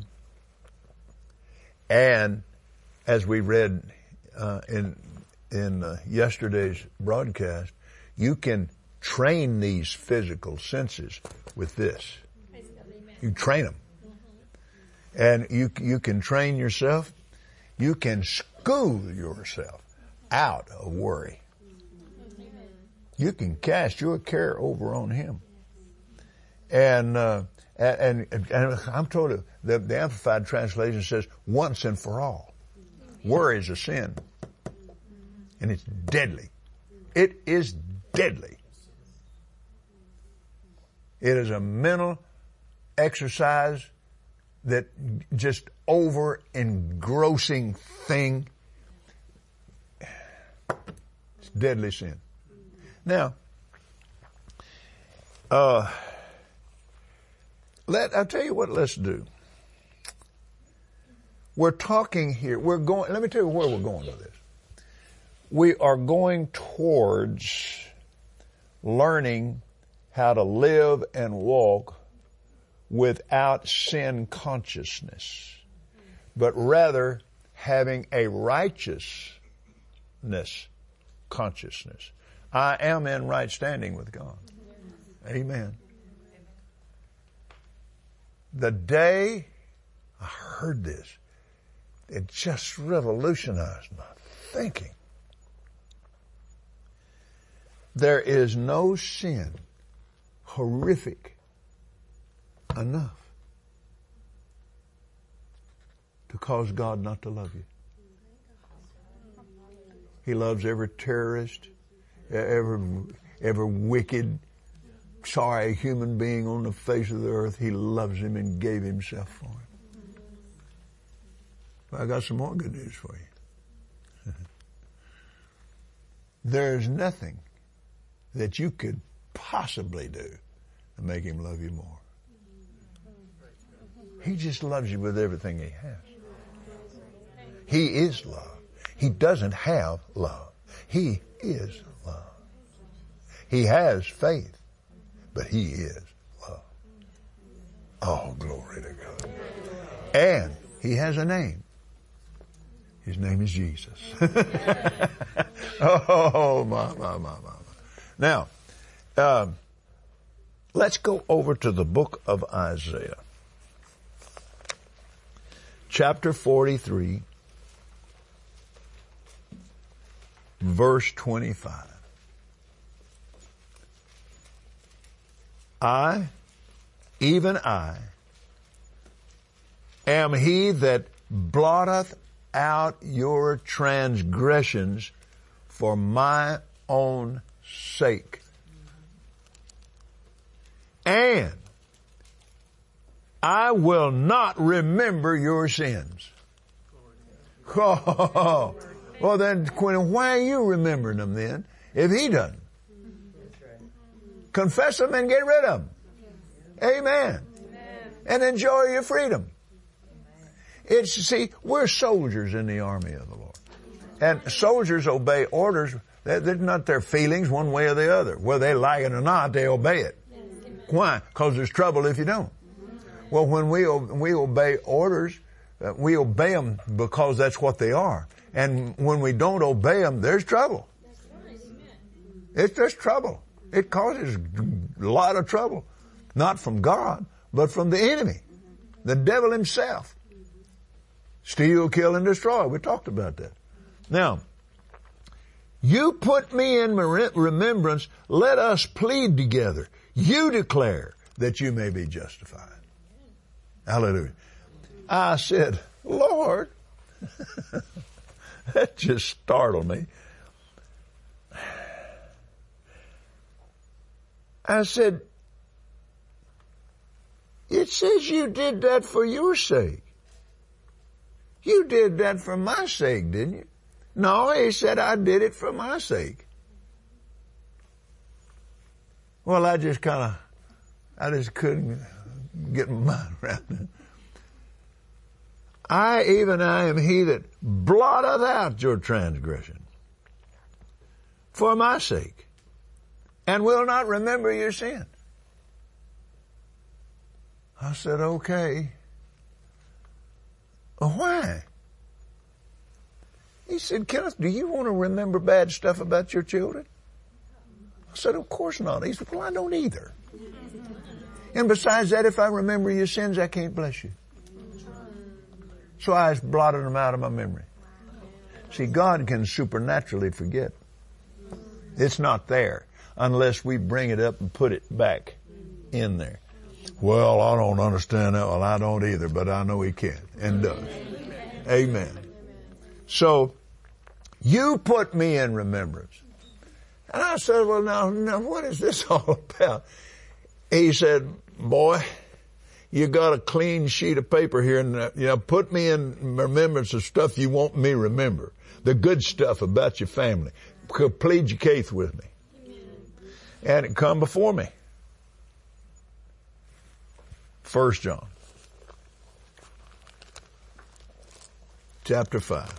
And as we read, uh, in, in uh, yesterday's broadcast, you can train these physical senses with this. You train them. And you, you can train yourself. You can school yourself out of worry. You can cast your care over on Him. And, uh, and, and, and I'm told the, the Amplified Translation says once and for all. Worry is a sin. And it's deadly. It is deadly. It is a mental exercise that just over engrossing thing. It's deadly sin. Now, uh, let, I'll tell you what let's do. we're talking here, we're going, let me tell you where we're going with this. We are going towards learning how to live and walk without sin consciousness, but rather having a righteousness consciousness. I am in right standing with God. Amen. The day I heard this, it just revolutionized my thinking. There is no sin horrific enough to cause God not to love you. He loves every terrorist, every, every wicked, sorry human being on the face of the earth. He loves him and gave himself for him. But I got some more good news for you. There's nothing that you could possibly do to make him love you more. He just loves you with everything he has. He is love. He doesn't have love. He is love. He has faith, but he is love. Oh, glory to God. And he has a name. His name is Jesus. Oh, my, my, my, my. Now, um, let's go over to the book of Isaiah. Chapter forty-three, verse twenty-five. I, even I, am he that blotteth out your transgressions for my own sake. And I will not remember your sins. Oh, well then, Quinn, why are you remembering them then, if he doesn't? Confess them and get rid of them. Amen. And enjoy your freedom. It's, see, we're soldiers in the army of the Lord. And soldiers obey orders. They're not their feelings one way or the other. Whether they like it or not, they obey it. Why? Because there's trouble if you don't. Well, when we we obey orders, uh, we obey them because that's what they are. And when we don't obey them, there's trouble. It's just trouble. It causes a lot of trouble. Not from God, but from the enemy, the devil himself. Steal, kill, and destroy. We talked about that. Now, you put me in remembrance. Let us plead together. You declare that you may be justified. Hallelujah. I said, Lord, that just startled me. I said, it says you did that for your sake. You did that for my sake, didn't you? No, he said, I did it for my sake. Well, I just kind of, I just couldn't get my mind around it. I, even I am he that blotteth out your transgression for my sake, and will not remember your sin. I said, okay. Why? He said, Kenneth, do you want to remember bad stuff about your children? I said, of course not. He said, well, I don't either. And besides that, if I remember your sins, I can't bless you. So I just blotted them out of my memory. See, God can supernaturally forget. It's not there unless we bring it up and put it back in there. Well, I don't understand that. Well, I don't either, but I know he can and does. Amen. So, you put me in remembrance. And I said, well, now, now, what is this all about? He said, boy, you got a clean sheet of paper here, and uh, you know, put me in remembrance of stuff you want me to remember. The good stuff about your family. Plead your case with me. And it come before me. First John. chapter five.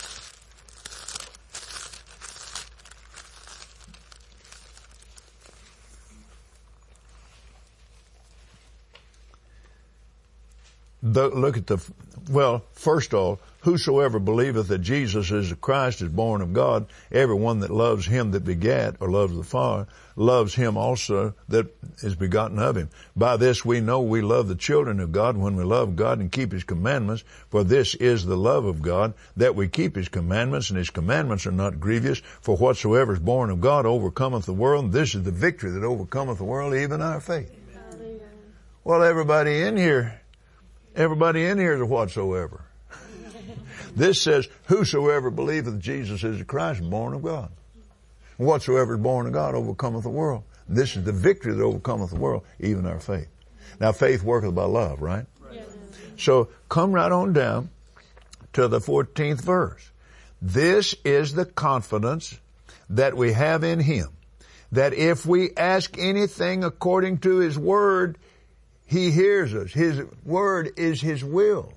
The, look at the, well, first of all, whosoever believeth that Jesus is the Christ is born of God. Everyone that loves him that begat, or loves the Father, loves him also that is begotten of him. By this we know we love the children of God, when we love God and keep his commandments. For this is the love of God, that we keep his commandments, and his commandments are not grievous. For whatsoever is born of God overcometh the world, and this is the victory that overcometh the world, even our faith. Amen. Well, everybody in here, everybody in here is a whatsoever. This says, whosoever believeth Jesus is the Christ, born of God. Whatsoever is born of God overcometh the world. This is the victory that overcometh the world, even our faith. Now, faith worketh by love, right? Yes. So, come right on down to the fourteenth verse. This is the confidence that we have in him, that if we ask anything according to his word, he hears us. His word is his will.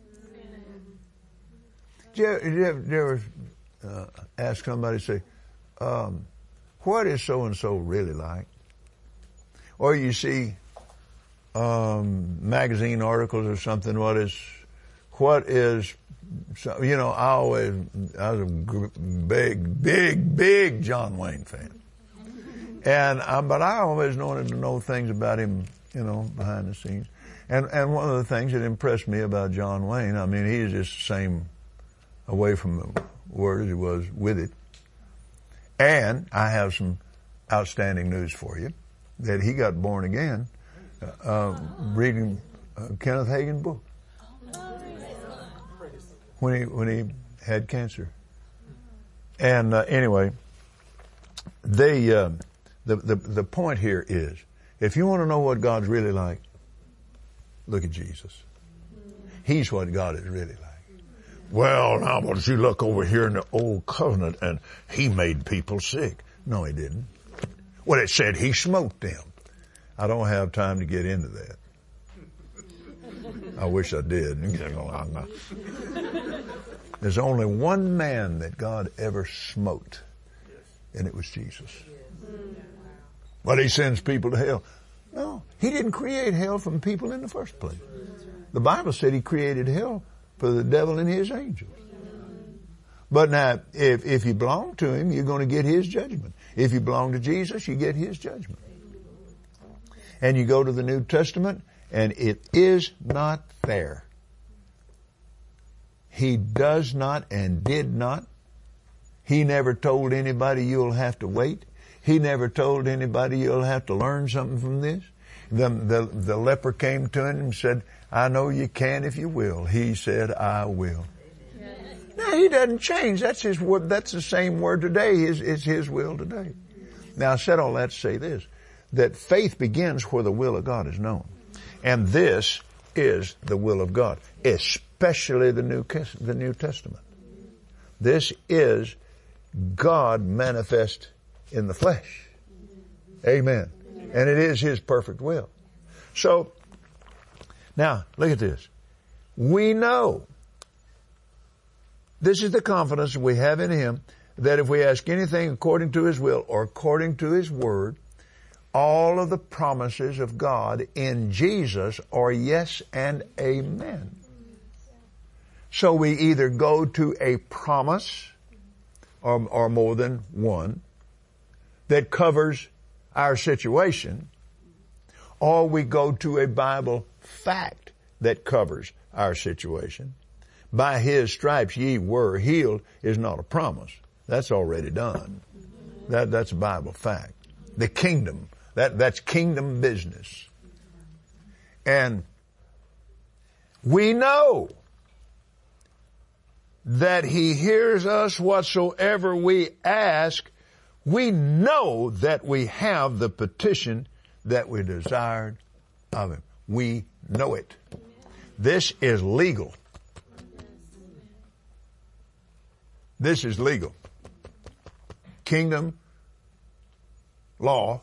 Did you ever, did you ever, did you ever uh, ask somebody, say, um, what is so-and-so really like? Or you see um, magazine articles or something, what is, what is, you know, I always, I was a big, big, big John Wayne fan. And, uh, but I always wanted to know things about him, you know, behind the scenes. And, and one of the things that impressed me about John Wayne, I mean, he's just the same away from the word as he was with it. And I have some outstanding news for you, that he got born again, uh, reading uh, Kenneth Hagin's book. When he, when he had cancer. And, uh, anyway, they, uh, the, the, the point here is, if you want to know what God's really like, look at Jesus. He's what God is really like. Well, now, but you look over here in the Old Covenant and he made people sick. No, he didn't. Well, it said he smote them. I don't have time to get into that. I wish I did. There's only one man that God ever smote, and it was Jesus. But he sends people to hell. No, he didn't create hell from people in the first place. The Bible said he created hell for the devil and his angels. But now, if, if you belong to him, you're going to get his judgment. If you belong to Jesus, you get his judgment. And you go to the New Testament, and it is not there. He does not and did not. He never told anybody you'll have to wait. He never told anybody you'll have to learn something from this. The, the, the leper came to him and said, I know you can if you will. He said, I will. Now, he doesn't change. That's his word. That's the same word today. It's, it's his will today. Now, I said all that to say this, that faith begins where the will of God is known. And this is the will of God, especially the New, the New Testament. This is God manifest in the flesh. Amen. And it is his perfect will. So, now, look at this. We know, this is the confidence we have in him, that if we ask anything according to his will or according to his word, all of the promises of God in Jesus are yes and amen. So we either go to a promise, or, or more than one, that covers our situation, or we go to a Bible fact that covers our situation. By his stripes ye were healed is not a promise. That's already done. That, that's a Bible fact. The kingdom, that, that's kingdom business. And we know that he hears us whatsoever we ask. We know that we have the petition that we desired of him. We know it. This is legal. This is legal. Kingdom, law,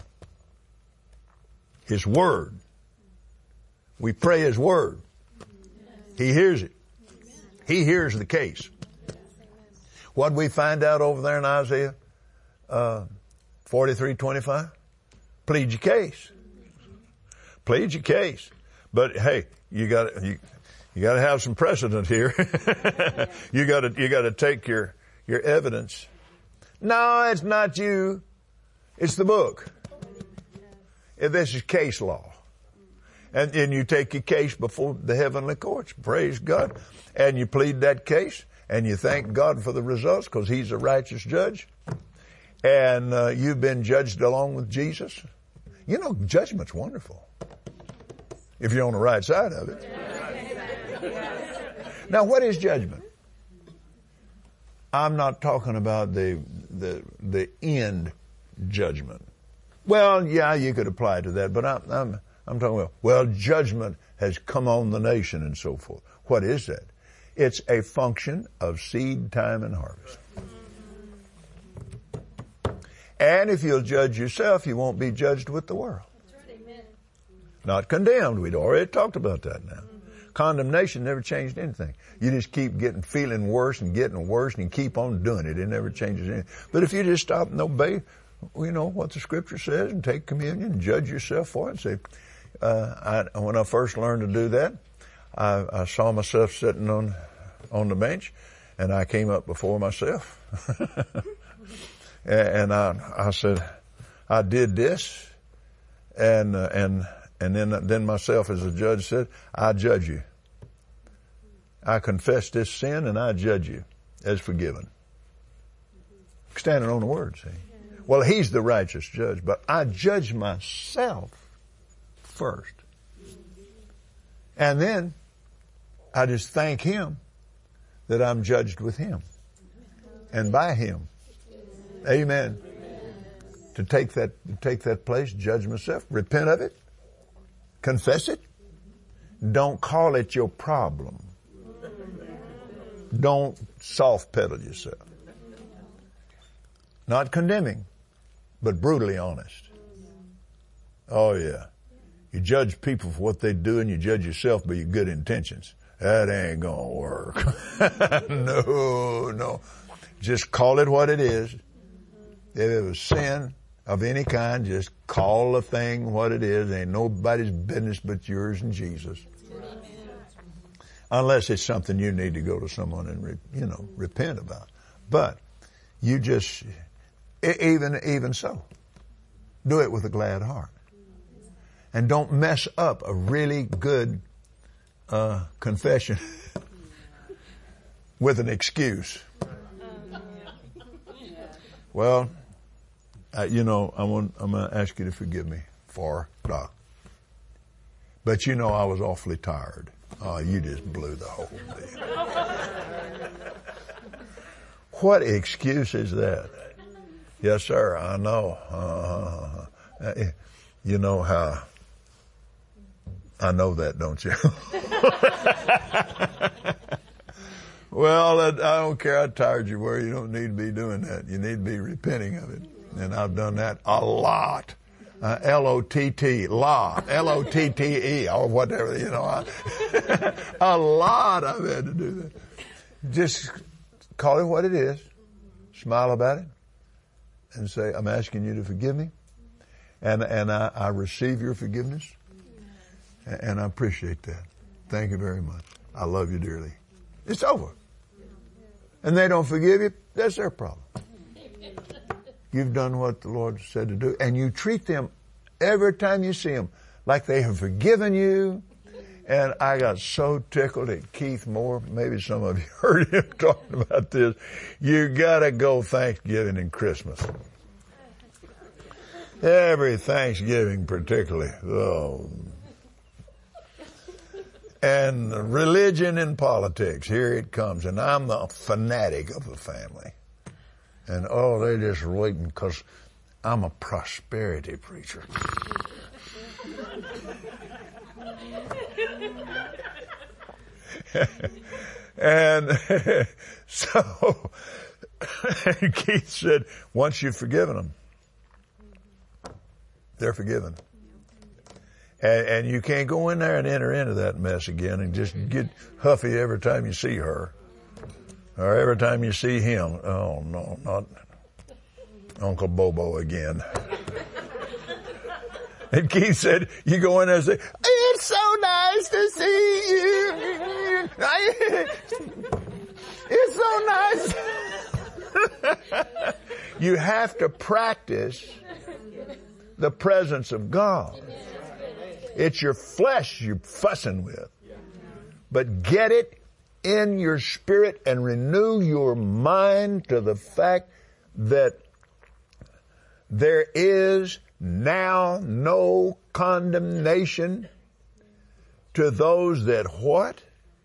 his word. We pray his word. He hears it. He hears the case. What we find out over there in Isaiah uh, forty-three twenty-five? Plead your case. Plead your case. But hey, you got you you got to have some precedent here. you got to you got to take your your evidence. No, it's not you. It's the book. This is case law. And, and you take your case before the heavenly courts. Praise God. And you plead that case. And you thank God for the results because He's a righteous judge. And uh, you've been judged along with Jesus. You know, judgment's wonderful. If you're on the right side of it. Now, what is judgment? I'm not talking about the the the end judgment. Well, yeah, you could apply to that, but I'm I'm I'm talking about, well, judgment has come on the nation and so forth. What is that? It's a function of seed time and harvest. And if you'll judge yourself, you won't be judged with the world. Not condemned. We'd already talked about that now. Condemnation never changed anything. You just keep getting, feeling worse and getting worse and you keep on doing it. It never changes anything. But if you just stop and obey, you know, what the Scripture says and take communion and judge yourself for it and say, uh, I, when I first learned to do that, I, I saw myself sitting on, on the bench and I came up before myself. and I, I said, I did this and, uh, and, And then, then myself as a judge said, I judge you. I confess this sin and I judge you as forgiven. Standing on the word, see. Well, He's the righteous judge, but I judge myself first. And then I just thank Him that I'm judged with Him and by Him. Amen. To take that, to take that place, judge myself, repent of it. Confess it. Don't call it your problem. Don't soft pedal yourself. Not condemning, but brutally honest. Oh yeah. You judge people for what they do and you judge yourself by your good intentions. That ain't gonna work. no, no. Just call it what it is. If it was sin of any kind, just call the thing what it is. Ain't nobody's business but yours and Jesus. Unless it's something you need to go to someone and, re, you know, repent about. But you just, even, even so, do it with a glad heart. And don't mess up a really good, uh, confession with an excuse. Well, Uh, you know, I want, I'm going to ask you to forgive me for blah. But you know, I was awfully tired. Oh, you just blew the whole deal. What excuse is that? Yes, sir, I know. Uh, uh, you know how, I know that, don't you? Well, I don't care how tired you were. You don't need to be doing that. You need to be repenting of it. And I've done that a lot. Uh, L O T T, lot, L O T T E, or whatever, you know. I, a lot I've had to do that. Just call it what it is. Smile about it. And say, I'm asking you to forgive me. And, and I, I receive your forgiveness. And, and I appreciate that. Thank you very much. I love you dearly. It's over. And they don't forgive you, that's their problem. You've done what the Lord said to do, and you treat them every time you see them like they have forgiven you. And I got so tickled at Keith Moore. Maybe some of you heard him talking about this. You gotta go Thanksgiving and Christmas. Every Thanksgiving particularly. Oh. And religion and politics, here it comes. And I'm the fanatic of the family. And oh, they're just waiting because I'm a prosperity preacher. And so Keith said, once you've forgiven them, they're forgiven. And, and you can't go in there and enter into that mess again and just get huffy every time you see her. Or every time you see him, oh no, not Uncle Bobo again. And Keith said, you go in there and say, it's so nice to see you. It's so nice. You have to practice the presence of God. It's your flesh you're fussing with. But get it in your spirit and renew your mind to the fact that there is now no condemnation to those that what?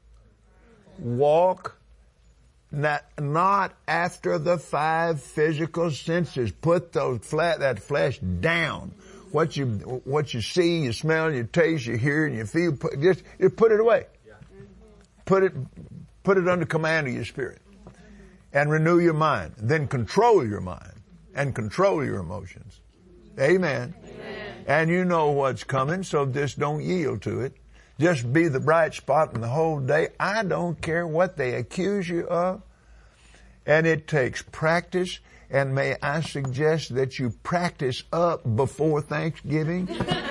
Walk not, not after the five physical senses. Put those flat, that flesh down. What you, what you see, you smell, you taste, you hear, and you feel, put, just, just put it away. Put it, put it under command of your spirit. And renew your mind. Then control your mind. And control your emotions. Amen. Amen. And you know what's coming, so just don't yield to it. Just be the bright spot in the whole day. I don't care what they accuse you of. And it takes practice. And may I suggest that you practice up before Thanksgiving?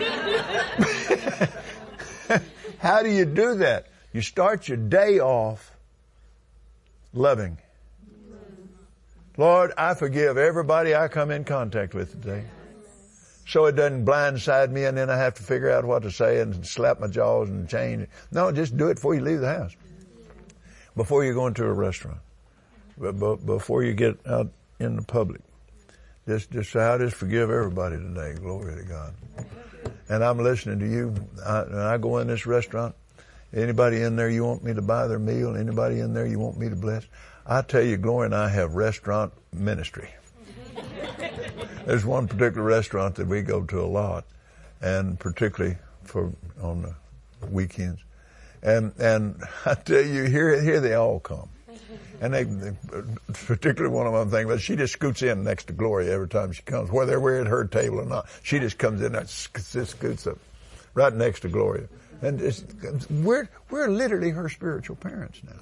How do you do that? You start your day off loving. Lord, I forgive everybody I come in contact with today. So it doesn't blindside me and then I have to figure out what to say and slap my jaws and change. No, just do it before you leave the house. Before you go into a restaurant. Before you get out in the public. Just, just say, I just forgive everybody today. Glory to God. And I'm listening to you. I, when I go in this restaurant, anybody in there you want me to buy their meal? Anybody in there you want me to bless? I tell you, Gloria and I have restaurant ministry. There's one particular restaurant that we go to a lot, and particularly for on the weekends. And and I tell you, here here they all come. And they, they particularly one of them things, but she just scoots in next to Gloria every time she comes, whether we're at her table or not. She just comes in there, just scoots up right next to Gloria. And it's, we're we're literally her spiritual parents now.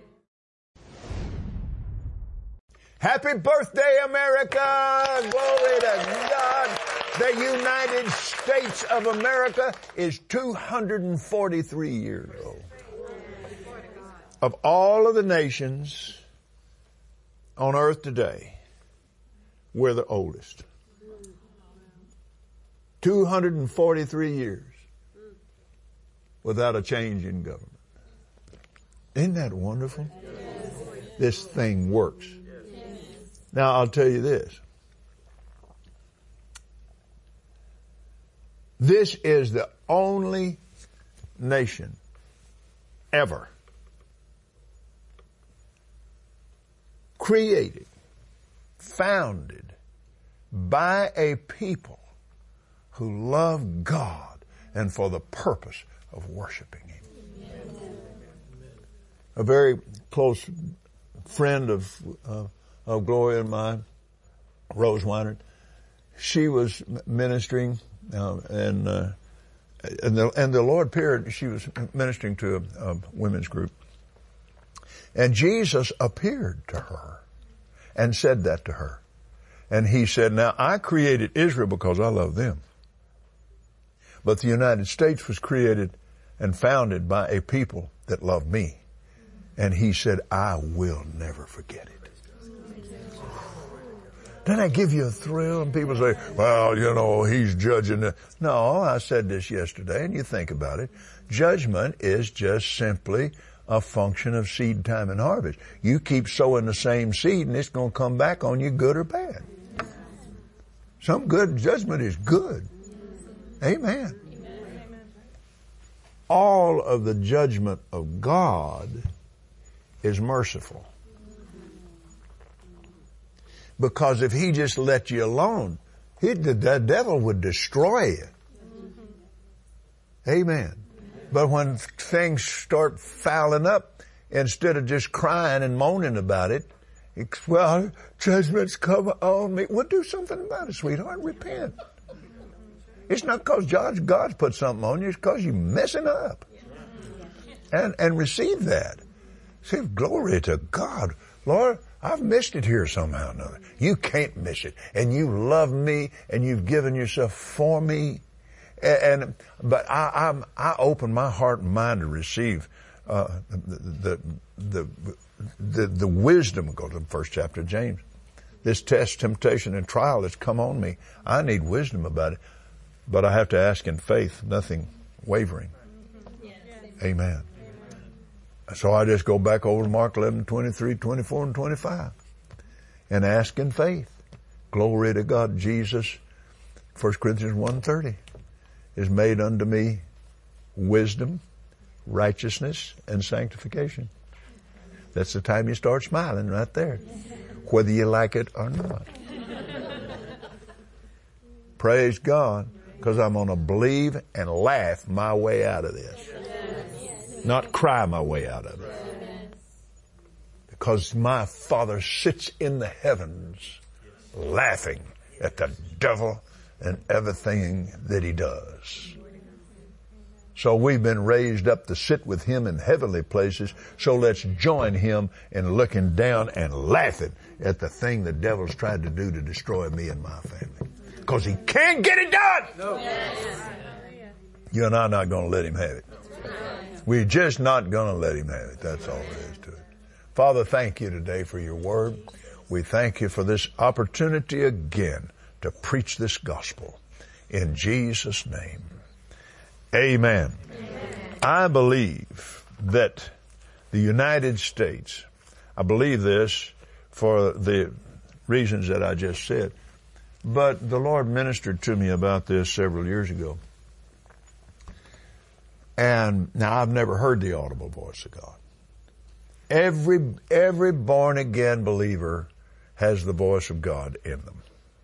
Happy birthday, America! Glory to God. The United States of America is two hundred forty-three years old. Of all of the nations on earth today, we're the oldest. two hundred forty-three years without a change in government. Isn't that wonderful? This thing works. Now, I'll tell you this. This is the only nation ever created, founded by a people who love God and for the purpose of worshiping Him. A very close friend of uh, of Gloria and mine, Rose Weinert, she was ministering, uh, and uh, and the and the Lord appeared. She was ministering to a, a women's group, and Jesus appeared to her, and said that to her, and He said, "Now I created Israel because I love them, but the United States was created and founded by a people that love me," and He said, "I will never forget it." Doesn't that give you a thrill? And people say, well, you know, He's judging it. No, I said this yesterday, and you think about it. Judgment is just simply a function of seed time and harvest. You keep sowing the same seed, and it's going to come back on you good or bad. Some good judgment is good. Amen. All of the judgment of God is merciful. Because if He just let you alone, he, the, the devil would destroy you. Amen. But when things start fouling up, instead of just crying and moaning about it, it's, well, judgment's come on me. Well, do something about it, sweetheart. Repent. It's not because God's, God's put something on you. It's because you're messing up. And, and receive that. Say, glory to God. Lord, I've missed it here somehow or another. You can't miss it. And you love me and you've given yourself for me. And, and but I, I'm, I open my heart and mind to receive, uh, the, the, the, the, the wisdom, go to the first chapter of James. This test, temptation, and trial that's come on me. I need wisdom about it. But I have to ask in faith, nothing wavering. Yes. Amen. So I just go back over to Mark eleven, twenty-three, twenty-four, and twenty-five. And ask in faith. Glory to God. Jesus, First Corinthians one thirty, is made unto me wisdom, righteousness, and sanctification. That's the time you start smiling right there. Whether you like it or not. Praise God. Because I'm going to believe and laugh my way out of this. Yes. Not cry my way out of it. Yes. Because my Father sits in the heavens laughing at the devil and everything that he does. So we've been raised up to sit with him in heavenly places. So let's join him in looking down and laughing at the thing the devil's tried to do to destroy me and my family. Because he can't get it done. No. Yes. You and I are not going to let him have it. We're just not going to let him have it. That's all there is to it. Father, thank you today for your word. We thank you for this opportunity again to preach this gospel. In Jesus' name. Amen. Amen. I believe that the United States, I believe this for the reasons that I just said, but the Lord ministered to me about this several years ago. And now I've never heard the audible voice of God. Every, every born again believer has the voice of God in them.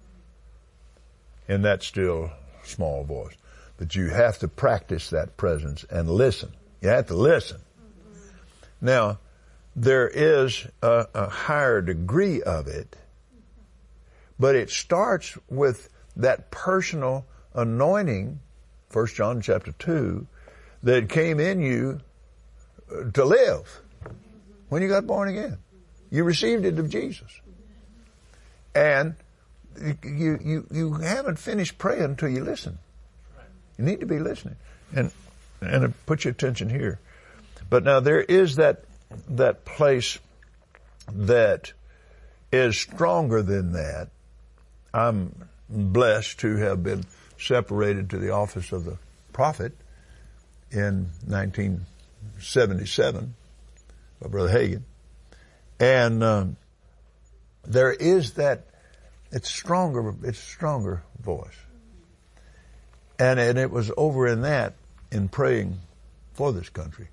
In that still small voice. But you have to practice that presence and listen. You have to listen. Now, there is a, a higher degree of it. But it starts with that personal anointing, First John chapter two, that came in you to live when you got born again. You received it of Jesus. And you, you, you haven't finished praying until you listen. You need to be listening. And, and put your attention here. But now there is that, that place that is stronger than that. I'm blessed to have been separated to the office of the prophet in nineteen seventy-seven by Brother Hagin. And um, there is that, it's stronger, it's a stronger voice. And, and it was over in that, in praying for this country.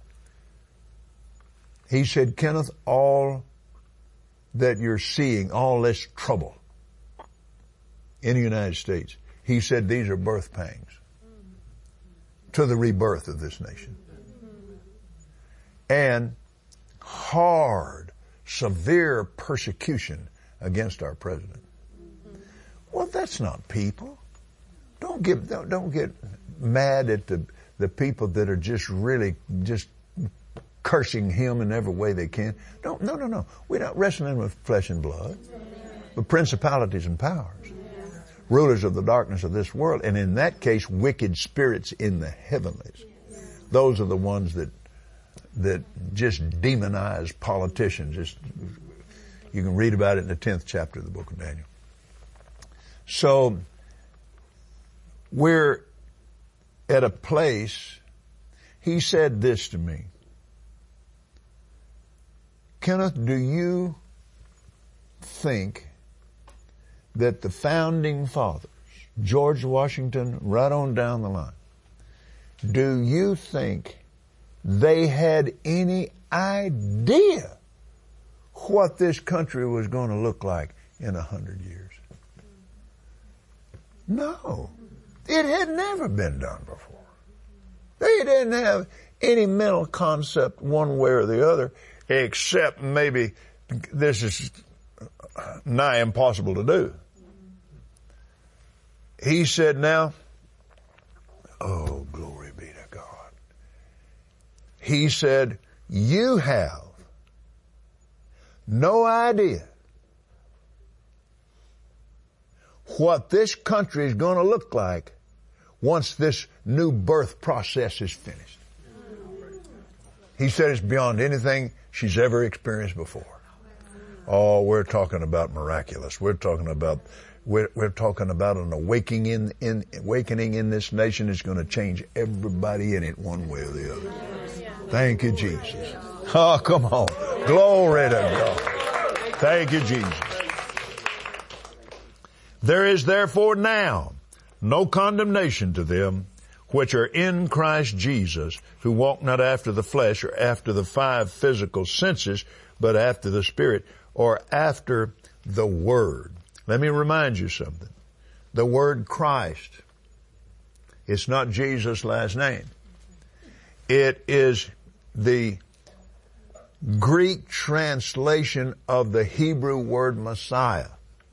He said, Kenneth, all that you're seeing, all this trouble in the United States, he said these are birth pangs to the rebirth of this nation. And hard, severe persecution against our president. Well, that's not people. Don't get, don't, don't get mad at the, the people that are just really just cursing him in every way they can. Don't, no, no, no. We're not wrestling with flesh and blood, but principalities and powers. Rulers of the darkness of this world, and in that case, wicked spirits in the heavenlies. Those are the ones that that just demonize politicians. Just, you can read about it in the tenth chapter of the book of Daniel. So, we're at a place, he said this to me. Kenneth, do you think that the founding fathers, George Washington, right on down the line, do you think they had any idea what this country was going to look like in a hundred years? No. It had never been done before. They didn't have any mental concept one way or the other, except maybe this is nigh impossible to do. He said, now, oh, glory be to God. He said, you have no idea what this country is going to look like once this new birth process is finished. He said it's beyond anything she's ever experienced before. Oh, we're talking about miraculous. We're talking about we're, we're talking about an awakening in, in awakening in this nation is going to change everybody in it one way or the other. Thank you, Jesus. Oh, come on. Glory to God. Thank you, Jesus. There is therefore now no condemnation to them which are in Christ Jesus, who walk not after the flesh or after the five physical senses, but after the Spirit, or after the Word. Let me remind you something. The word Christ, it's not Jesus' last name. It is the Greek translation of the Hebrew word Messiah.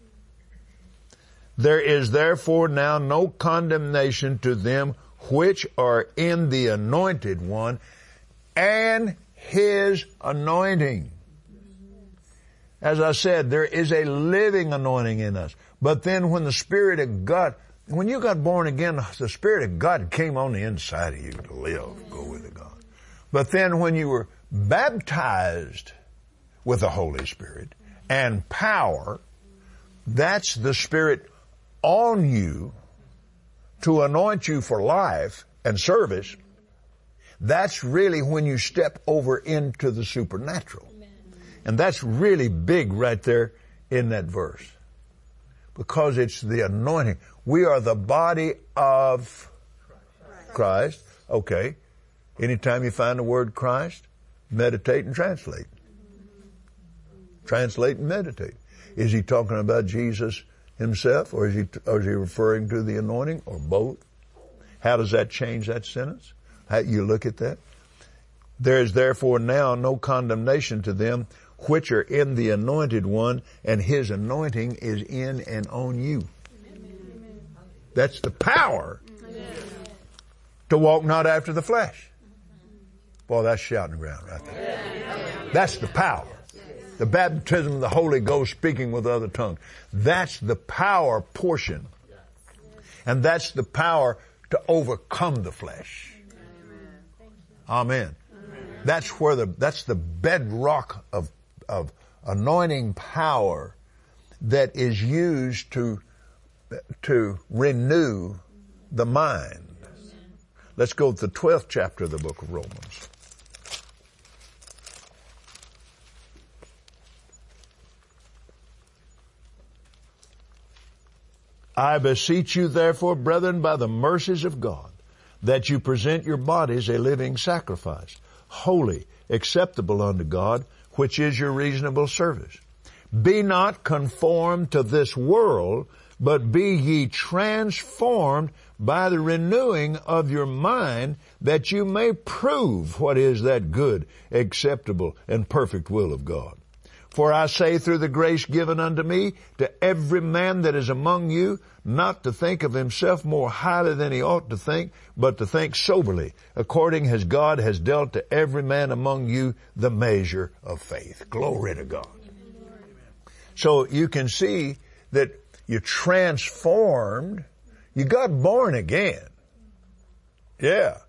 There is therefore now no condemnation to them which are in the Anointed One and His anointing. As I said, there is a living anointing in us. But then when the Spirit of God, when you got born again, the Spirit of God came on the inside of you to live, go with God. But then when you were baptized with the Holy Spirit and power, that's the Spirit on you to anoint you for life and service. That's really when you step over into the supernatural. And that's really big right there in that verse. Because it's the anointing. We are the body of Christ. Okay. Anytime you find the word Christ, meditate and translate. Translate and meditate. Is he talking about Jesus himself, or is he, or is he referring to the anointing, or both? How does that change that sentence? How you look at that? There is therefore now no condemnation to them which are in the Anointed One, and His anointing is in and on you. Amen. That's the power Amen. To walk not after the flesh. Boy, that's shouting ground right there. Amen. That's the power. The baptism of the Holy Ghost, speaking with other tongues. That's the power portion. And that's the power to overcome the flesh. Amen. That's where the, that's the bedrock of, of anointing power that is used to, to renew the mind. Let's go to the twelfth chapter of the book of Romans. I beseech you therefore, brethren, by the mercies of God, that you present your bodies a living sacrifice, holy, acceptable unto God, which is your reasonable service. Be not conformed to this world, but be ye transformed by the renewing of your mind, that you may prove what is that good, acceptable, and perfect will of God. For I say through the grace given unto me, to every man that is among you, not to think of himself more highly than he ought to think, but to think soberly, according as God has dealt to every man among you the measure of faith. Glory to God. So you can see that you're transformed. You got born again. Yeah.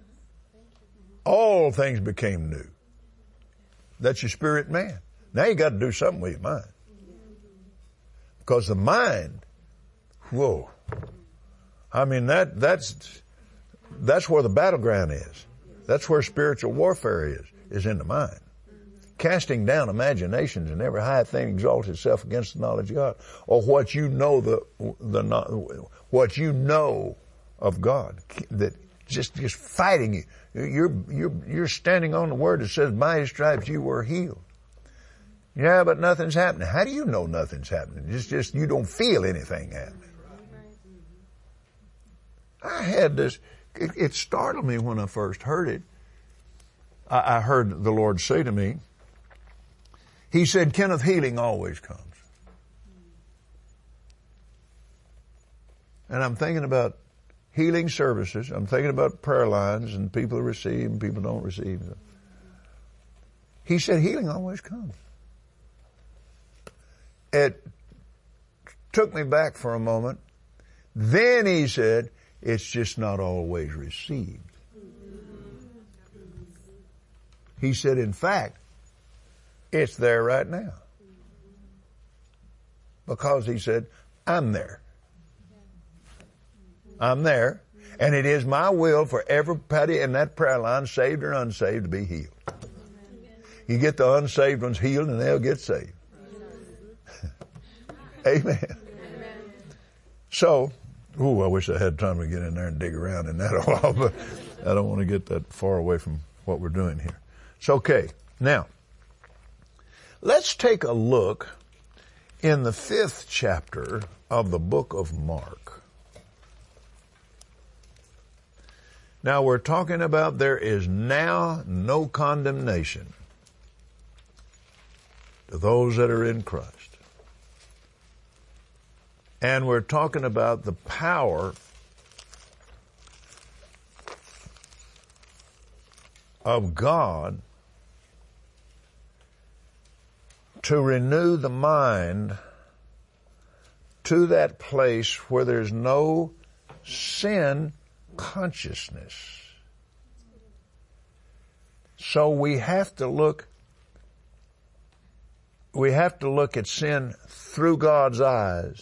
All things became new. That's your spirit man. Now you got to do something with your mind. Because the mind, whoa. I mean, that, that's, that's where the battleground is. That's where spiritual warfare is, is in the mind. Casting down imaginations and every high thing exalts itself against the knowledge of God. Or what you know the, the, what you know of God. That just, just fighting you. You're, you're, you're standing on the word that says, by His stripes you were healed. Yeah, but nothing's happening. How do you know nothing's happening? It's just you don't feel anything happening. I had this, it, it startled me when I first heard it. I, I heard the Lord say to me, He said, Kenneth, healing always comes. And I'm thinking about healing services. I'm thinking about prayer lines and people receive and people don't receive them. He said, healing always comes. it took me back for a moment. Then he said, it's just not always received. He said, in fact, it's there right now. Because he said, I'm there. I'm there. And it is my will for everybody in that prayer line, saved or unsaved, to be healed. You get the unsaved ones healed and they'll get saved. Amen. So, ooh, I wish I had time to get in there and dig around in that a while, but I don't want to get that far away from what we're doing here. It's okay. Now, let's take a look in the fifth chapter of the book of Mark. Now we're talking about there is now no condemnation to those that are in Christ. And we're talking about the power of God to renew the mind to that place where there's no sin consciousness. So we have to look, we have to look at sin through God's eyes.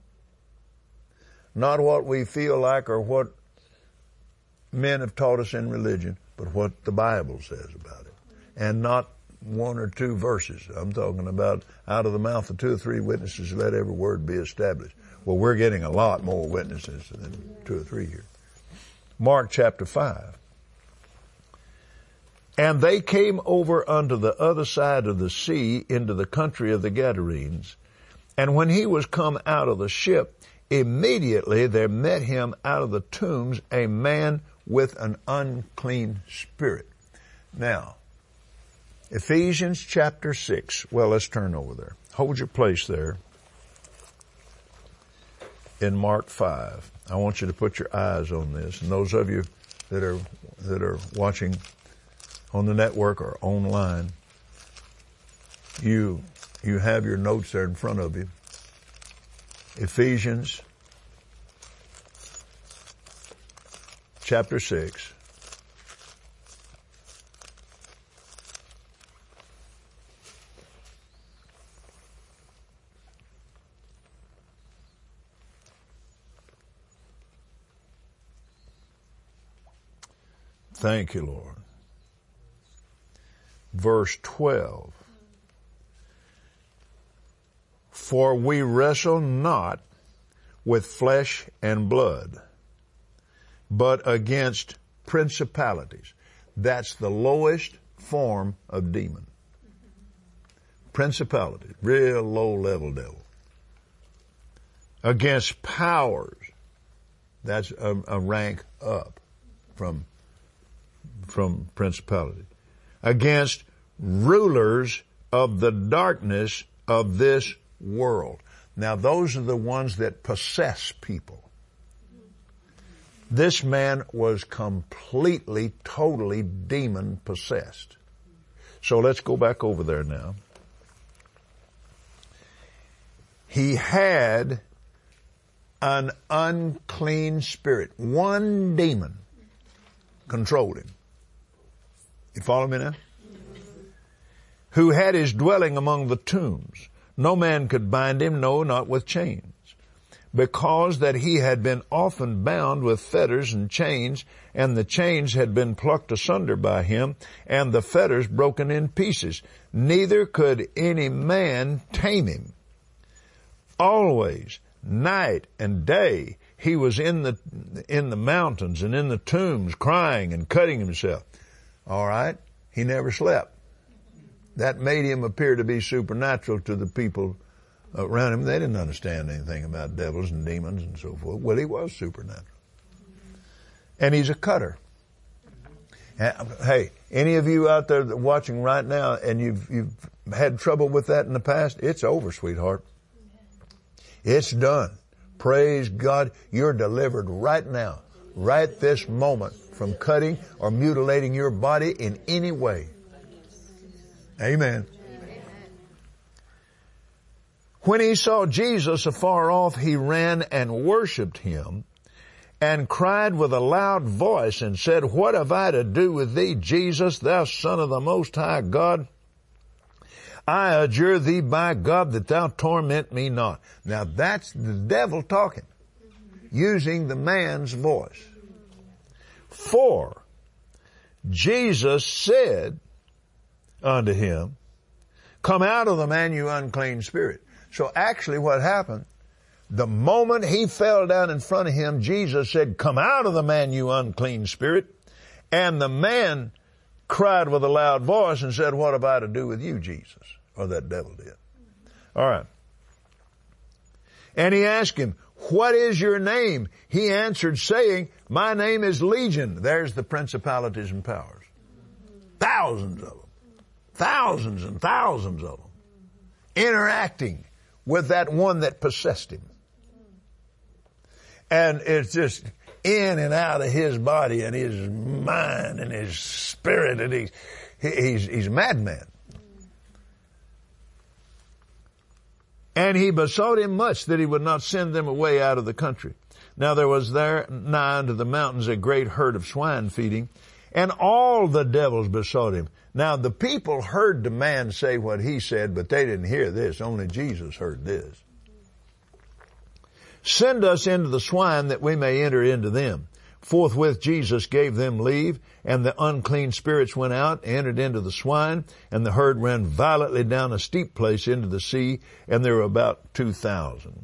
Not what we feel like or what men have taught us in religion, but what the Bible says about it. And not one or two verses. I'm talking about out of the mouth of two or three witnesses, let every word be established. Well, we're getting a lot more witnesses than two or three here. Mark chapter five. And they came over unto the other side of the sea into the country of the Gadarenes. And when he was come out of the ship, immediately there met him out of the tombs a man with an unclean spirit. Now, Ephesians chapter six. Well, let's turn over there. Hold your place there in Mark five. I want you to put your eyes on this. And those of you that are, that are watching on the network or online, you, you have your notes there in front of you. Ephesians chapter six. Thank you, Lord. Verse twelve. For we wrestle not with flesh and blood, but against principalities. That's the lowest form of demon. Principalities, real low level devil. Against powers. That's a, a rank up from from principality, against rulers of the darkness of this world. Now those are the ones that possess people. This man was completely, totally demon possessed. So let's go back over there now. He had an unclean spirit. One demon controlled him. You follow me now? Who had his dwelling among the tombs. No man could bind him, no, not with chains. Because that he had been often bound with fetters and chains, and the chains had been plucked asunder by him, and the fetters broken in pieces. Neither could any man tame him. Always, night and day, he was in the, in the mountains and in the tombs crying and cutting himself. All right? He never slept. That made him appear to be supernatural to the people around him. They didn't understand anything about devils and demons and so forth. Well, he was supernatural. And he's a cutter. Hey, any of you out there watching right now and you've, you've had trouble with that in the past, it's over, sweetheart. It's done. Praise God. You're delivered right now, right this moment, from cutting or mutilating your body in any way. Amen. When he saw Jesus afar off, he ran and worshipped him and cried with a loud voice and said, What have I to do with thee, Jesus, thou Son of the Most High God? I adjure thee by God that thou torment me not. Now that's the devil talking, using the man's voice. For Jesus said unto him, Come out of the man, you unclean spirit. So actually what happened, the moment he fell down in front of him, Jesus said, Come out of the man, you unclean spirit. And the man cried with a loud voice and said, What have I to do with you, Jesus? Or that devil did. All right. And he asked him, What is your name? He answered, saying, My name is Legion. There's the principalities and powers. Thousands of them. Thousands and thousands of them. Interacting with that one that possessed him. And it's just in and out of his body and his mind and his spirit, and he's, he's, he's a madman. And he besought him much that he would not send them away out of the country. Now there was there nigh unto the mountains a great herd of swine feeding, and all the devils besought him. Now the people heard the man say what he said, but they didn't hear this. Only Jesus heard this. Send us into the swine that we may enter into them. Forthwith Jesus gave them leave, and the unclean spirits went out, entered into the swine, and the herd ran violently down a steep place into the sea, and there were about two thousand.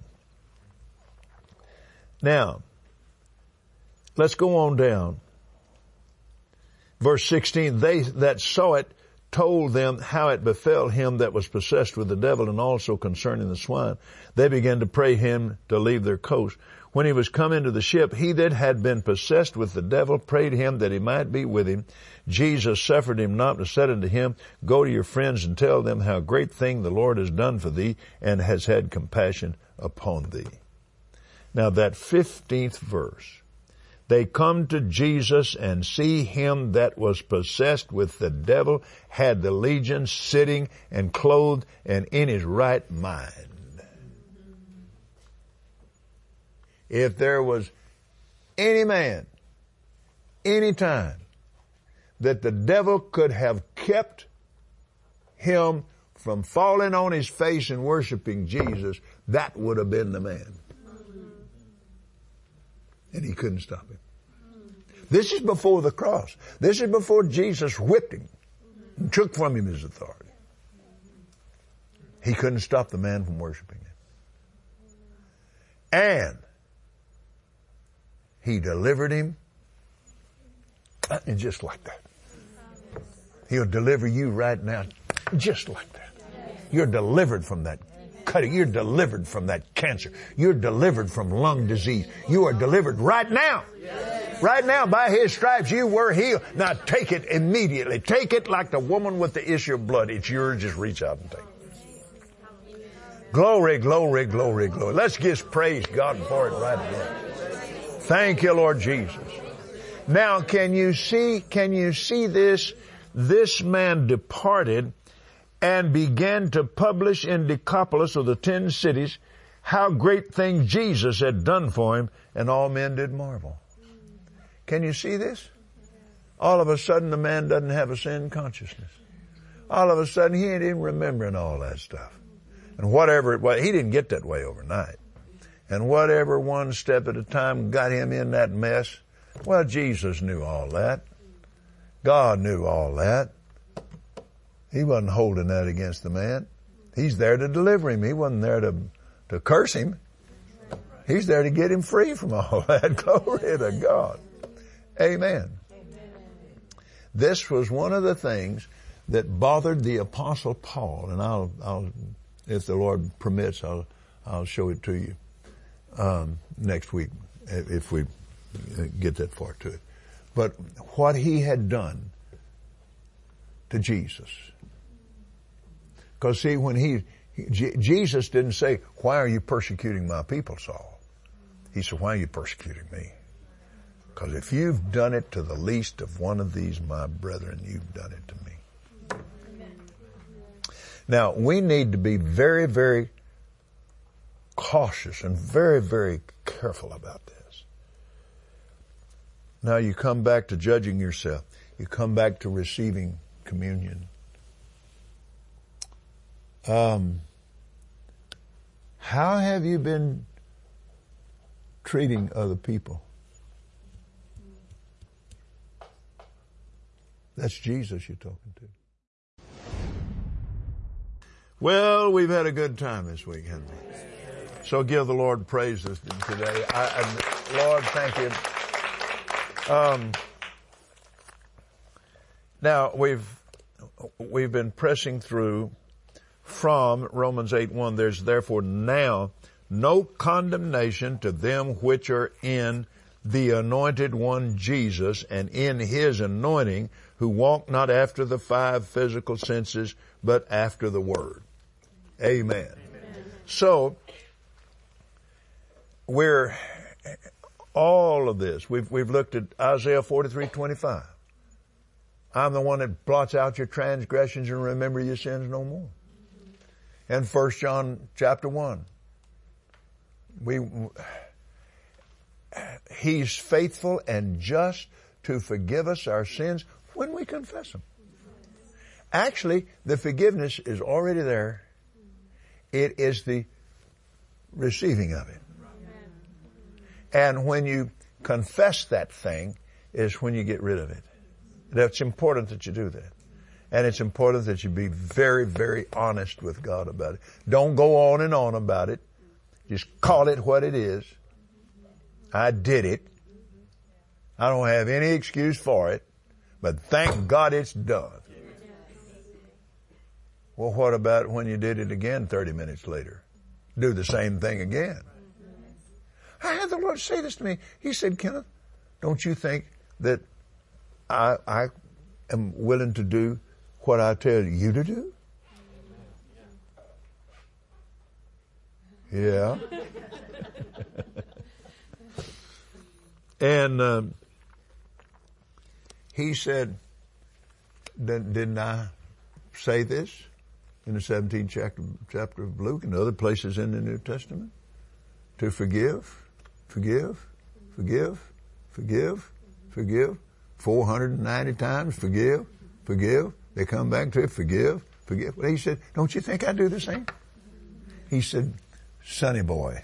Now, let's go on down. Verse sixteen, they that saw it told them how it befell him that was possessed with the devil, and also concerning the swine. They began to pray him to leave their coast. When he was come into the ship, he that had been possessed with the devil prayed him that he might be with him. Jesus suffered him not, but said unto him, Go to your friends and tell them how great thing the Lord has done for thee, and has had compassion upon thee. Now that fifteenth verse, they come to Jesus and see him that was possessed with the devil, had the legion, sitting and clothed and in his right mind. If there was any man, any time, that the devil could have kept him from falling on his face and worshiping Jesus, that would have been the man. And he couldn't stop him. This is before the cross. This is before Jesus whipped him and took from him his authority. He couldn't stop the man from worshiping him. And he delivered him, and just like that. He'll deliver you right now, just like that. You're delivered from that cutting. You're delivered from that cancer. You're delivered from lung disease. You are delivered right now. Right now, by his stripes, you were healed. Now take it immediately. Take it like the woman with the issue of blood. It's yours. Just reach out and take it. Glory, glory, glory, glory. Let's just praise God for it right now. Thank you, Lord Jesus. Now, can you see, can you see this? This man departed and began to publish in Decapolis, or the ten cities, how great things Jesus had done for him, and all men did marvel. Can you see this? All of a sudden the man doesn't have a sin consciousness. All of a sudden he ain't even remembering all that stuff. And whatever it was, he didn't get that way overnight. And whatever one step at a time got him in that mess, well, Jesus knew all that. God knew all that. He wasn't holding that against the man. He's there to deliver him. He wasn't there to, to curse him. He's there to get him free from all that. Glory to God. Amen. This was one of the things that bothered the Apostle Paul, and I'll, I'll, if the Lord permits, I'll, I'll show it to you. Um, next week, if we get that far to it. But what he had done to Jesus. Because see, when he, he, Jesus didn't say, why are you persecuting my people, Saul? He said, why are you persecuting me? Because if you've done it to the least of one of these, my brethren, you've done it to me. Now, we need to be very, very cautious and very, very careful about this. Now you come back to judging yourself. You come back to receiving communion. Um, how have you been treating other people? That's Jesus you're talking to. Well, we've had a good time this week, haven't we? So give the Lord praise this today. I, I, Lord, thank you. Um, now we've we've been pressing through from Romans eight one. There's therefore now no condemnation to them which are in the anointed one Jesus, and in his anointing, who walk not after the five physical senses, but after the word. Amen. Amen. So, we're, all of this, we've, we've looked at Isaiah forty-three twenty-five. I'm the one that blots out your transgressions and remember your sins no more. And First John chapter one. We, He's faithful and just to forgive us our sins when we confess them. Actually, the forgiveness is already there. It is the receiving of it. And when you confess that thing is when you get rid of it. That's important that you do that. And it's important that you be very, very honest with God about it. Don't go on and on about it. Just call it what it is. I did it. I don't have any excuse for it, but thank God it's done. Well, what about when you did it again thirty minutes later? Do the same thing again. I had the Lord say this to me. He said, Kenneth, don't you think that I, I am willing to do what I tell you to do? Yeah. And um, he said, didn't I say this in the seventeenth chapter, chapter of Luke and other places in the New Testament? To forgive, forgive, forgive, forgive, forgive. four hundred ninety times, forgive, forgive. They come back to it, forgive, forgive. But he said, don't you think I do the same? He said, sonny boy.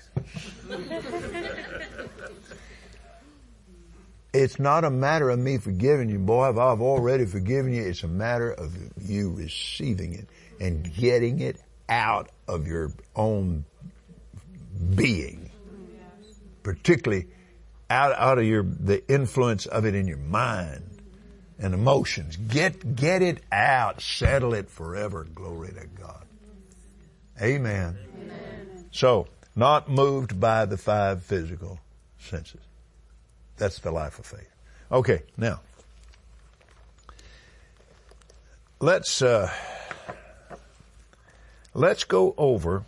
It's not a matter of me forgiving you, boy. If I've already forgiven you, it's a matter of you receiving it and getting it out of your own being. Particularly out, out of your, the influence of it in your mind and emotions. Get, get it out. Settle it forever. Glory to God. Amen. Amen. So, not moved by the five physical senses. That's the life of faith. Okay, now, let's, uh, let's go over,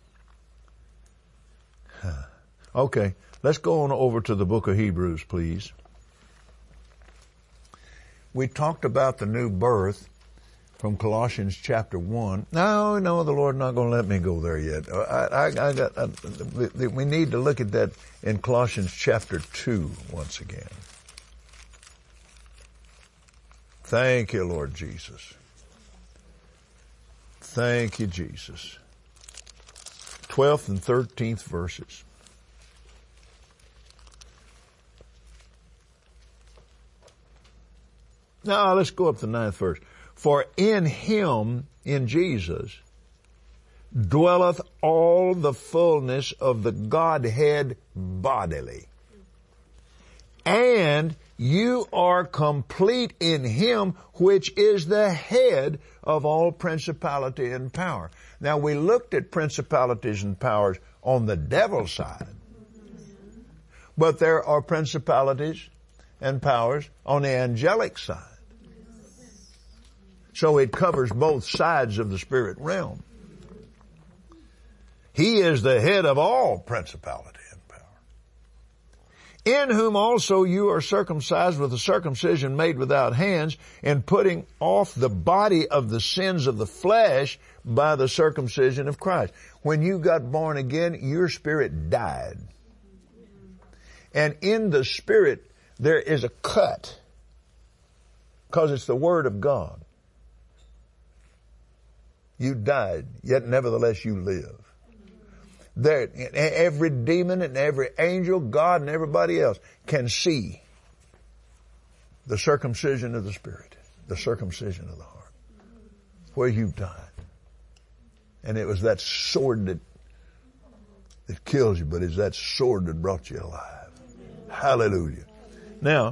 okay, let's go on over to the book of Hebrews, please. We talked about the new birth from Colossians chapter one. No, no, the Lord's not going to let me go there yet. I, I, I got, I, we need to look at that in Colossians chapter two once again. Thank you, Lord Jesus. Thank you, Jesus. twelfth and thirteenth verses. Now, let's go up to the ninth verse. For in him, in Jesus, dwelleth all the fullness of the Godhead bodily. And you are complete in him, which is the head of all principality and power. Now, we looked at principalities and powers on the devil's side. But there are principalities and powers on the angelic side. So it covers both sides of the spirit realm. He is the head of all principality and power. In whom also you are circumcised with a circumcision made without hands, and putting off the body of the sins of the flesh by the circumcision of Christ. When you got born again, your spirit died. And in the spirit, there is a cut, because it's the Word of God. You died, yet nevertheless you live. There, every demon and every angel, God and everybody else can see the circumcision of the spirit, the circumcision of the heart, where you died. And it was that sword that, that kills you, but it's that sword that brought you alive. Hallelujah. Now,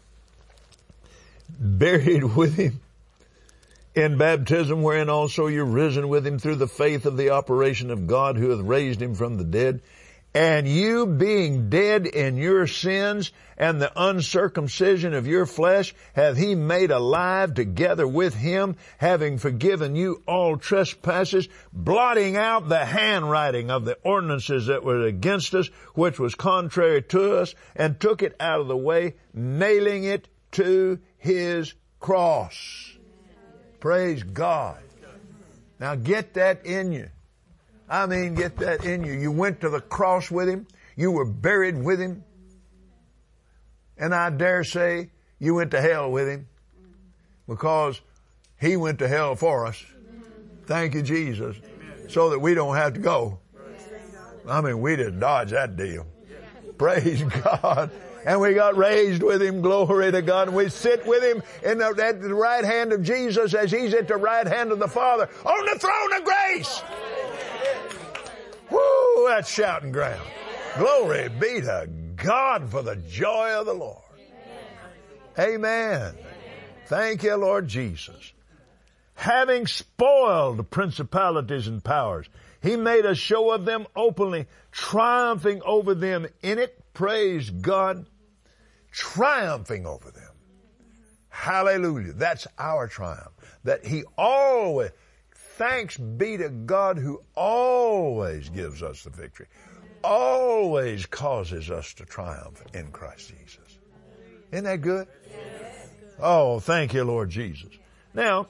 buried with him in baptism, wherein also you're risen with him through the faith of the operation of God who hath raised him from the dead. And you being dead in your sins and the uncircumcision of your flesh hath he made alive together with him, having forgiven you all trespasses, blotting out the handwriting of the ordinances that were against us, which was contrary to us, and took it out of the way, nailing it to his cross. Praise God. Now get that in you. I mean, get that in you. You went to the cross with him. You were buried with him. And I dare say you went to hell with him, because he went to hell for us. Thank you, Jesus. So that we don't have to go. I mean, we just dodged that deal. Praise God. And we got raised with him, glory to God. And we sit with him in the, at the right hand of Jesus as he's at the right hand of the Father on the throne of grace. Woo, that's shouting ground. Glory be to God for the joy of the Lord. Amen. Thank you, Lord Jesus. Having spoiled principalities and powers, he made a show of them openly, triumphing over them in it. Praise God. Triumphing over them. Hallelujah. That's our triumph. That he always, thanks be to God who always gives us the victory. Always causes us to triumph in Christ Jesus. Isn't that good? Yes. Oh, thank you, Lord Jesus. Now,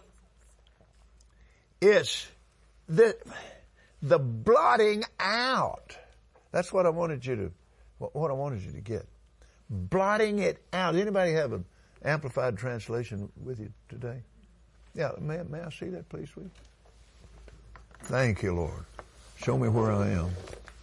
it's the, the blotting out. That's what I wanted you to, what I wanted you to get. Blotting it out. Anybody have an amplified translation with you today? Yeah, may, may I see that, please, sweet? Thank you, Lord. Show me where I am.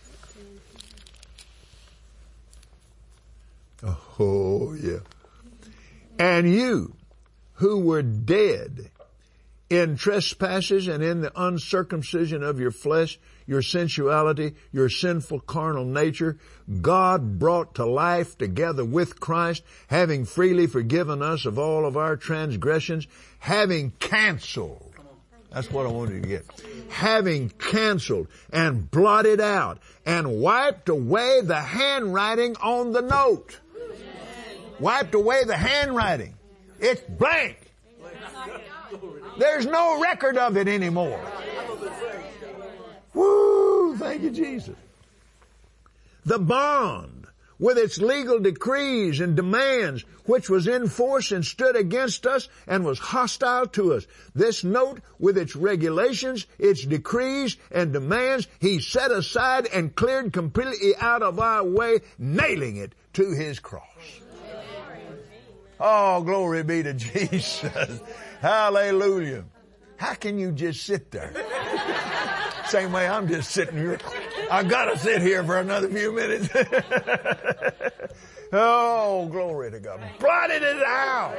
Oh, yeah. And you who were dead in trespasses and in the uncircumcision of your flesh, your sensuality, your sinful carnal nature, God brought to life together with Christ, having freely forgiven us of all of our transgressions, having canceled. That's what I wanted you to get. Having canceled and blotted out and wiped away the handwriting on the note. Wiped away the handwriting. It's blank. There's no record of it anymore. Woo! Thank you, Jesus. The bond, with its legal decrees and demands, which was in force and stood against us and was hostile to us. This note, with its regulations, its decrees and demands, he set aside and cleared completely out of our way, nailing it to his cross. Oh, glory be to Jesus. Hallelujah. How can you just sit there? Same way I'm just sitting here. I gotta sit here for another few minutes. Oh, glory to God. Blotted it out.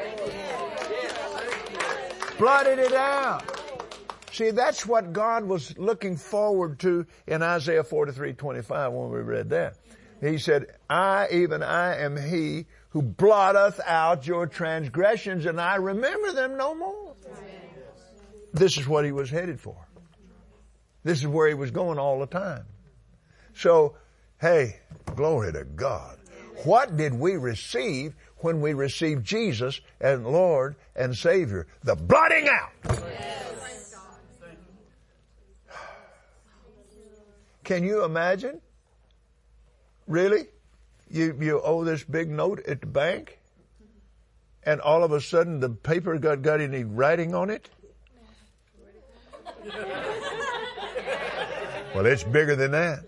Blotted it out. See, that's what God was looking forward to in Isaiah forty-three twenty-five when we read that. He said, I, even I, am he who blotteth out your transgressions, and I remember them no more. This is what he was headed for. This is where he was going all the time. So, hey, glory to God. What did we receive when we received Jesus as Lord and Savior? The blotting out. Yes. Can you imagine? Really? you, you owe this big note at the bank, and all of a sudden the paper got, got any writing on it? Well, it's bigger than that.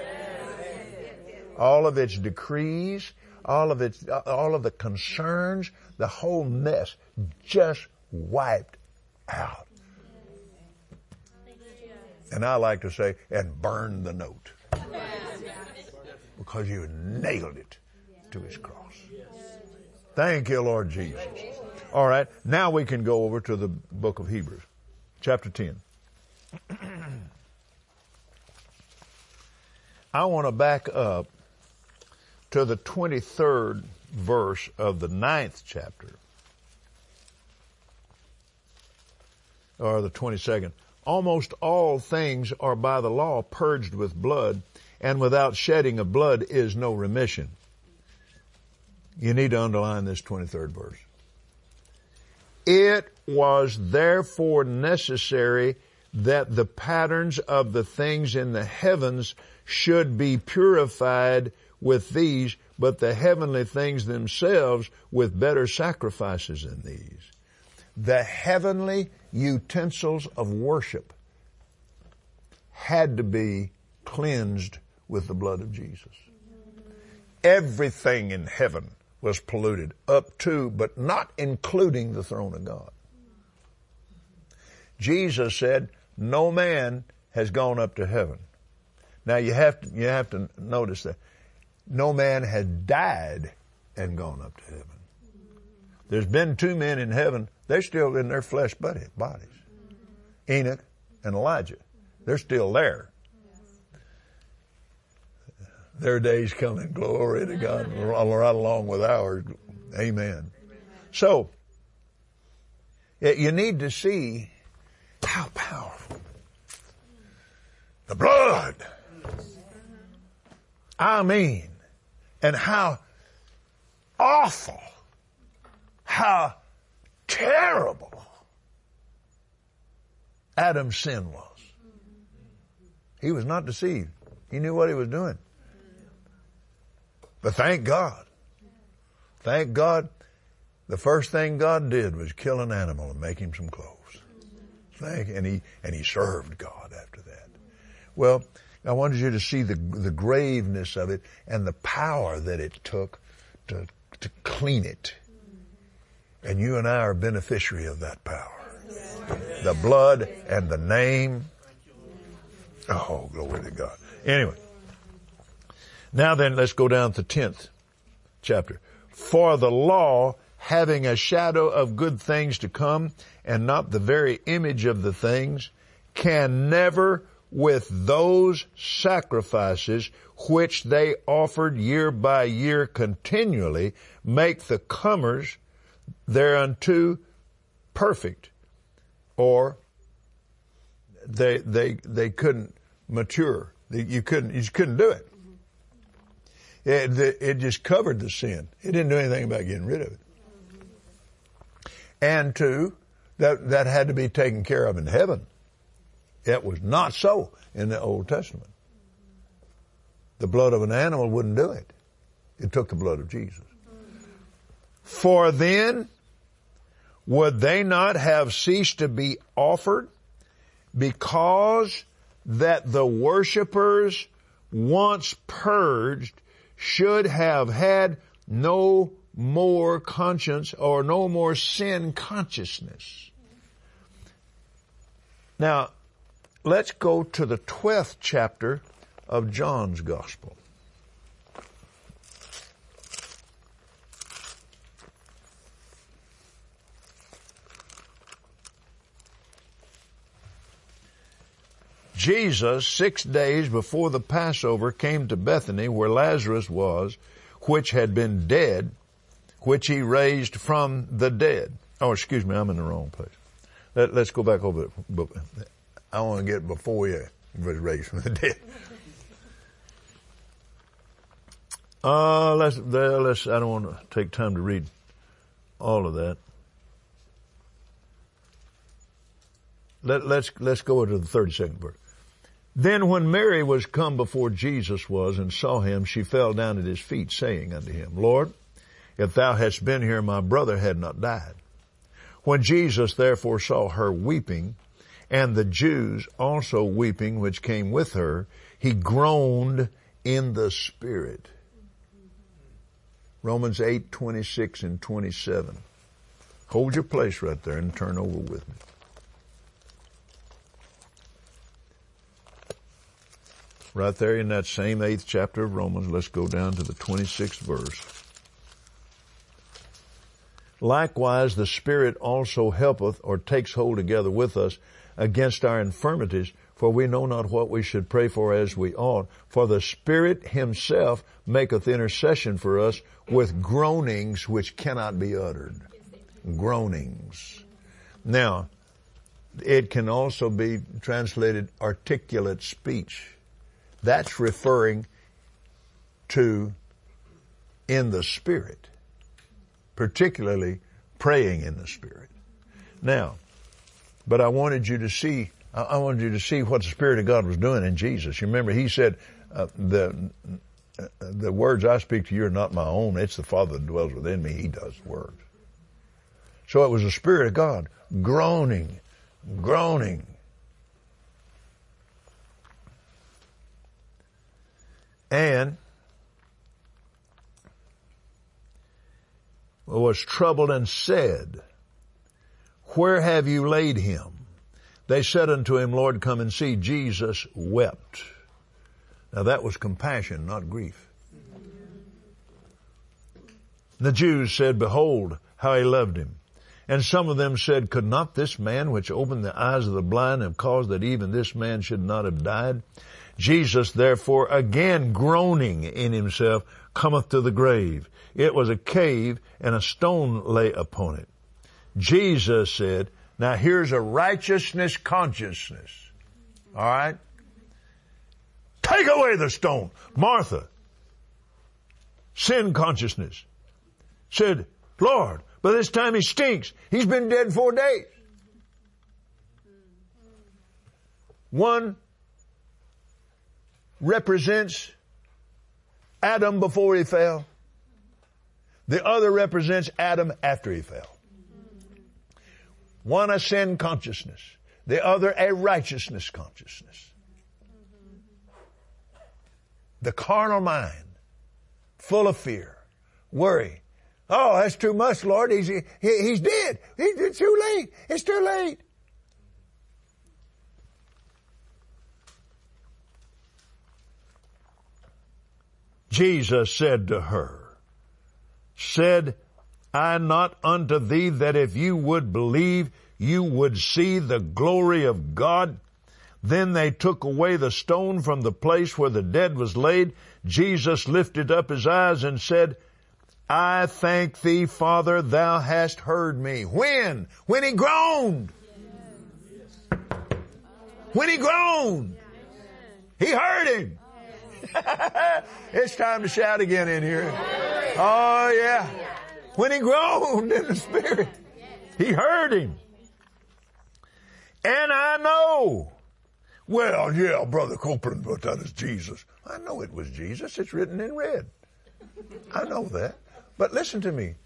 All of its decrees, all of its, all of the concerns, the whole mess just wiped out. And I like to say, and burn the note. Because you nailed it to his cross. Thank you, Lord Jesus. All right, now we can go over to the book of Hebrews, chapter ten. I want to back up to the twenty-third verse of the ninth chapter. Or the twenty-second. Almost all things are by the law purged with blood, and without shedding of blood is no remission. You need to underline this twenty-third verse. It was therefore necessary that the patterns of the things in the heavens should be purified with these, but the heavenly things themselves with better sacrifices than these. The heavenly utensils of worship had to be cleansed with the blood of Jesus. Everything in heaven was polluted up to, but not including the throne of God. Jesus said, no man has gone up to heaven. Now you have to, you have to notice that no man has died and gone up to heaven. There's been two men in heaven. They're still in their flesh bodies. Enoch and Elijah. They're still there. Their days coming. Glory to God. Right along with ours. Amen. So, you need to see how powerful the blood. I mean, and how awful, how terrible Adam's sin was. He was not deceived. He knew what he was doing. But thank God, thank God, the first thing God did was kill an animal and make him some clothes. Thank, and he, and he served God after that. Well, I wanted you to see the, the graveness of it and the power that it took to, to clean it. And you and I are beneficiary of that power. The blood and the name. Oh, glory to God. Anyway. Now then, let's go down to the tenth chapter. For the law, having a shadow of good things to come, and not the very image of the things, can never with those sacrifices which they offered year by year continually make the comers thereunto perfect. Or they, they, they couldn't mature. You couldn't, you couldn't do it. It, it just covered the sin. It didn't do anything about getting rid of it. And two, that, that had to be taken care of in heaven. It was not so in the Old Testament. The blood of an animal wouldn't do it. It took the blood of Jesus. For then, would they not have ceased to be offered, because that the worshipers, once purged, should have had no more conscience or no more sin consciousness? Now, let's go to the twelfth chapter of John's Gospel. Jesus, six days before the Passover, came to Bethany, where Lazarus was, which had been dead, which he raised from the dead. Oh, excuse me, I'm in the wrong place. Let, let's go back over it. I want to get before he was raised from the dead. Uh, let's, let's, I don't want to take time to read all of that. Let, let's, let's go to the thirty-second verse. Then when Mary was come before Jesus was and saw him, she fell down at his feet, saying unto him, Lord, if thou hadst been here, my brother had not died. When Jesus therefore saw her weeping, and the Jews also weeping which came with her, he groaned in the spirit. Romans eight, twenty-six and twenty-seven. Hold your place right there and turn over with me. Right there in that same eighth chapter of Romans, let's go down to the twenty-sixth verse. Likewise, the Spirit also helpeth or takes hold together with us against our infirmities, for we know not what we should pray for as we ought. For the Spirit himself maketh intercession for us with groanings which cannot be uttered. Groanings. Now, it can also be translated articulate speech. That's referring to in the Spirit, particularly praying in the Spirit. Now, but I wanted you to see, I wanted you to see what the Spirit of God was doing in Jesus. You remember he said, uh, the, uh, the words I speak to you are not my own. It's the Father that dwells within me. He does the words. So it was the Spirit of God groaning, groaning. And was troubled and said, where have you laid him? They said unto him, Lord, come and see. Jesus wept. Now that was compassion, not grief. The Jews said, behold, how he loved him. And some of them said, could not this man which opened the eyes of the blind have caused that even this man should not have died? Jesus, therefore, again groaning in himself, cometh to the grave. It was a cave, and a stone lay upon it. Jesus said, now here's a righteousness consciousness. All right? Take away the stone. Martha, sin consciousness, said, Lord, by this time he stinks. He's been dead four days. One represents Adam before he fell. The other represents Adam after he fell. One a sin consciousness. The other a righteousness consciousness. The carnal mind, full of fear, worry. Oh, that's too much, Lord. He's, he, he's dead. It's too late. It's too late. Jesus said to her, said I not unto thee that if you would believe, you would see the glory of God? Then they took away the stone from the place where the dead was laid. Jesus lifted up his eyes and said, I thank thee, Father, thou hast heard me. When? When he groaned. When he groaned. He heard him. It's time to shout again in here. Oh yeah. When he groaned in the Spirit, he heard him. And I know. Well, yeah, Brother Copeland, but that is Jesus. I know it was Jesus. It's written in red. I know that. But listen to me.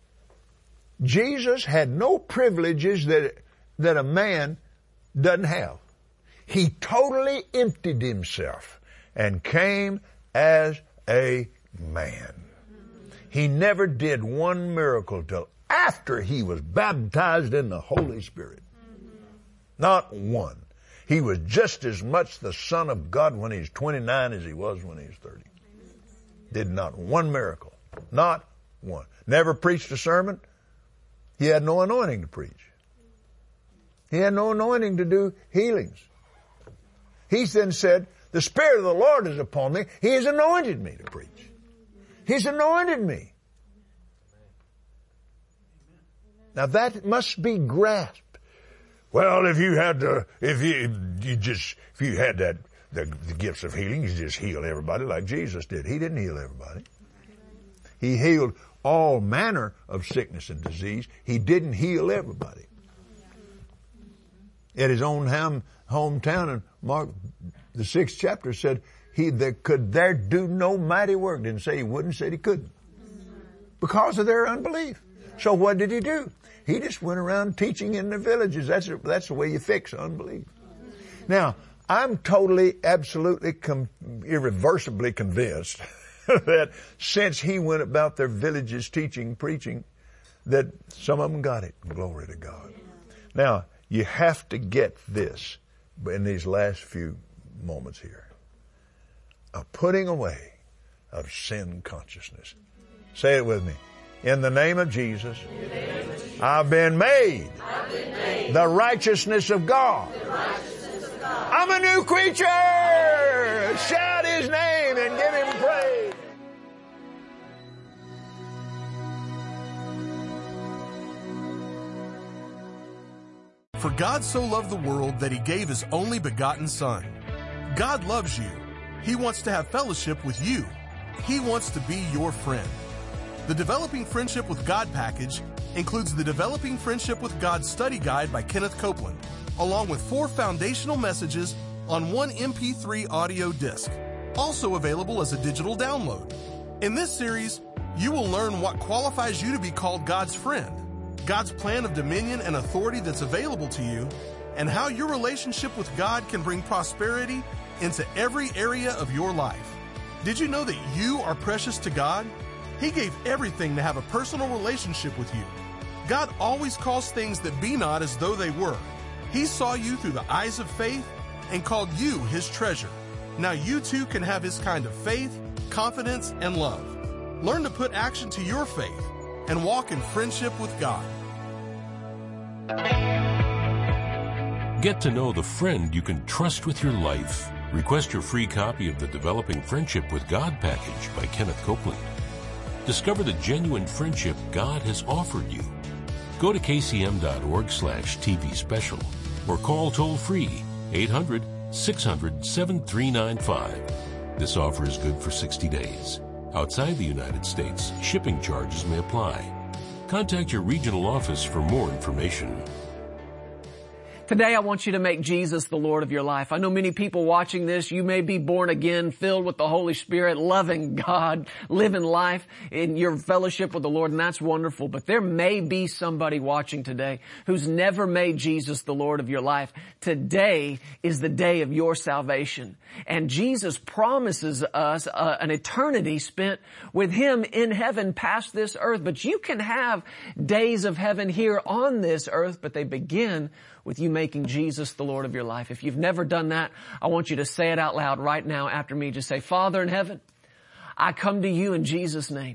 Jesus had no privileges that, that a man doesn't have. He totally emptied himself and came as a man. He never did one miracle till after he was baptized in the Holy Spirit. Not one. He was just as much the Son of God when he's twenty-nine as he was when he was thirty. Did not one miracle. Not one. Never preached a sermon. He had no anointing to preach. He had no anointing to do healings. He then said, the Spirit of the Lord is upon me. He has anointed me to preach. He's anointed me. Now that must be grasped. Well, if you had to, if you, you just, if you had that, the, the gifts of healing, you just heal everybody like Jesus did. He didn't heal everybody. He healed all manner of sickness and disease. He didn't heal everybody. At his own ham, hometown in Mark, The sixth chapter said he that could there do no mighty work. Didn't say he wouldn't, said he couldn't. Because of their unbelief. So what did he do? He just went around teaching in the villages. That's, that's the way you fix unbelief. Now, I'm totally, absolutely, com- irreversibly convinced that since he went about their villages teaching, preaching, that some of them got it. Glory to God. Now, you have to get this in these last few moments here. A putting away of sin consciousness. Say it with me. In the name of Jesus, name of Jesus I've, been made, I've been made the righteousness of God. The righteousness of God. I'm a new creature. Shout his name and give him praise. For God so loved the world that he gave his only begotten Son. God loves you. He wants to have fellowship with you. He wants to be your friend. The Developing Friendship with God package includes the Developing Friendship with God study guide by Kenneth Copeland, along with four foundational messages on one M P three audio disc, also available as a digital download. In this series, you will learn what qualifies you to be called God's friend, God's plan of dominion and authority that's available to you, and how your relationship with God can bring prosperity into every area of your life. Did you know that you are precious to God? He gave everything to have a personal relationship with you. God always calls things that be not as though they were. He saw you through the eyes of faith and called you his treasure. Now you too can have his kind of faith, confidence, and love. Learn to put action to your faith and walk in friendship with God. Get to know the friend you can trust with your life. Request your free copy of the Developing Friendship with God package by Kenneth Copeland. Discover the genuine friendship God has offered you. Go to kcm.org slash TV special or call toll free eight hundred, six hundred, seven three nine five. This offer is good for sixty days. Outside the United States, shipping charges may apply. Contact your regional office for more information. Today I want you to make Jesus the Lord of your life. I know many people watching this, you may be born again, filled with the Holy Spirit, loving God, living life in your fellowship with the Lord, and that's wonderful. But there may be somebody watching today who's never made Jesus the Lord of your life. Today is the day of your salvation. And Jesus promises us uh, an eternity spent with Him in heaven past this earth. But you can have days of heaven here on this earth, but they begin with you making Jesus the Lord of your life. If you've never done that, I want you to say it out loud right now after me. Just say, Father in heaven, I come to you in Jesus' name.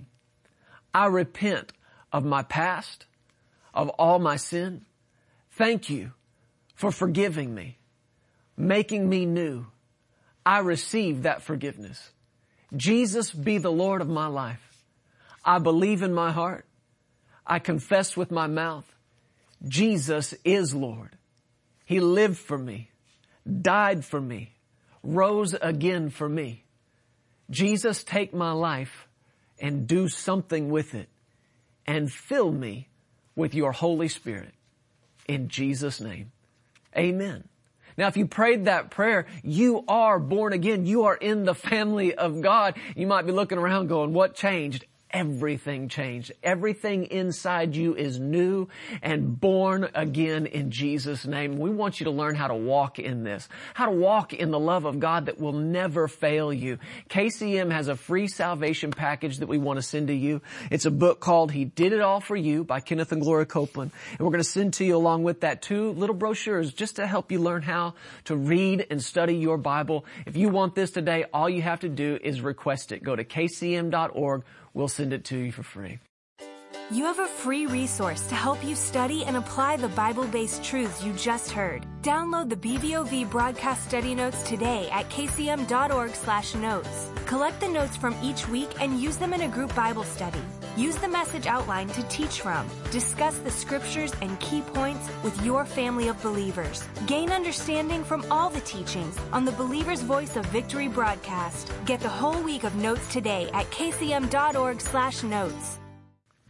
I repent of my past, of all my sin. Thank you for forgiving me, making me new. I receive that forgiveness. Jesus, be the Lord of my life. I believe in my heart. I confess with my mouth. Jesus is Lord. He lived for me, died for me, rose again for me. Jesus, take my life and do something with it and fill me with your Holy Spirit. In Jesus' name, amen. Now, if you prayed that prayer, you are born again. You are in the family of God. You might be looking around going, what changed? Everything changed. Everything inside you is new and born again in Jesus' name. We want you to learn how to walk in this, how to walk in the love of God that will never fail you. K C M has a free salvation package that we want to send to you. It's a book called He Did It All for You by Kenneth and Gloria Copeland. And we're going to send to you along with that two little brochures just to help you learn how to read and study your Bible. If you want this today, all you have to do is request it. Go to k c m dot org. We'll send it to you for free. You have a free resource to help you study and apply the Bible-based truths you just heard. Download the B B O V broadcast study notes today at k c m dot org slash notes. Collect the notes from each week and use them in a group Bible study. Use the message outline to teach from. Discuss the scriptures and key points with your family of believers. Gain understanding from all the teachings on the Believer's Voice of Victory broadcast. Get the whole week of notes today at k c m dot org slash notes.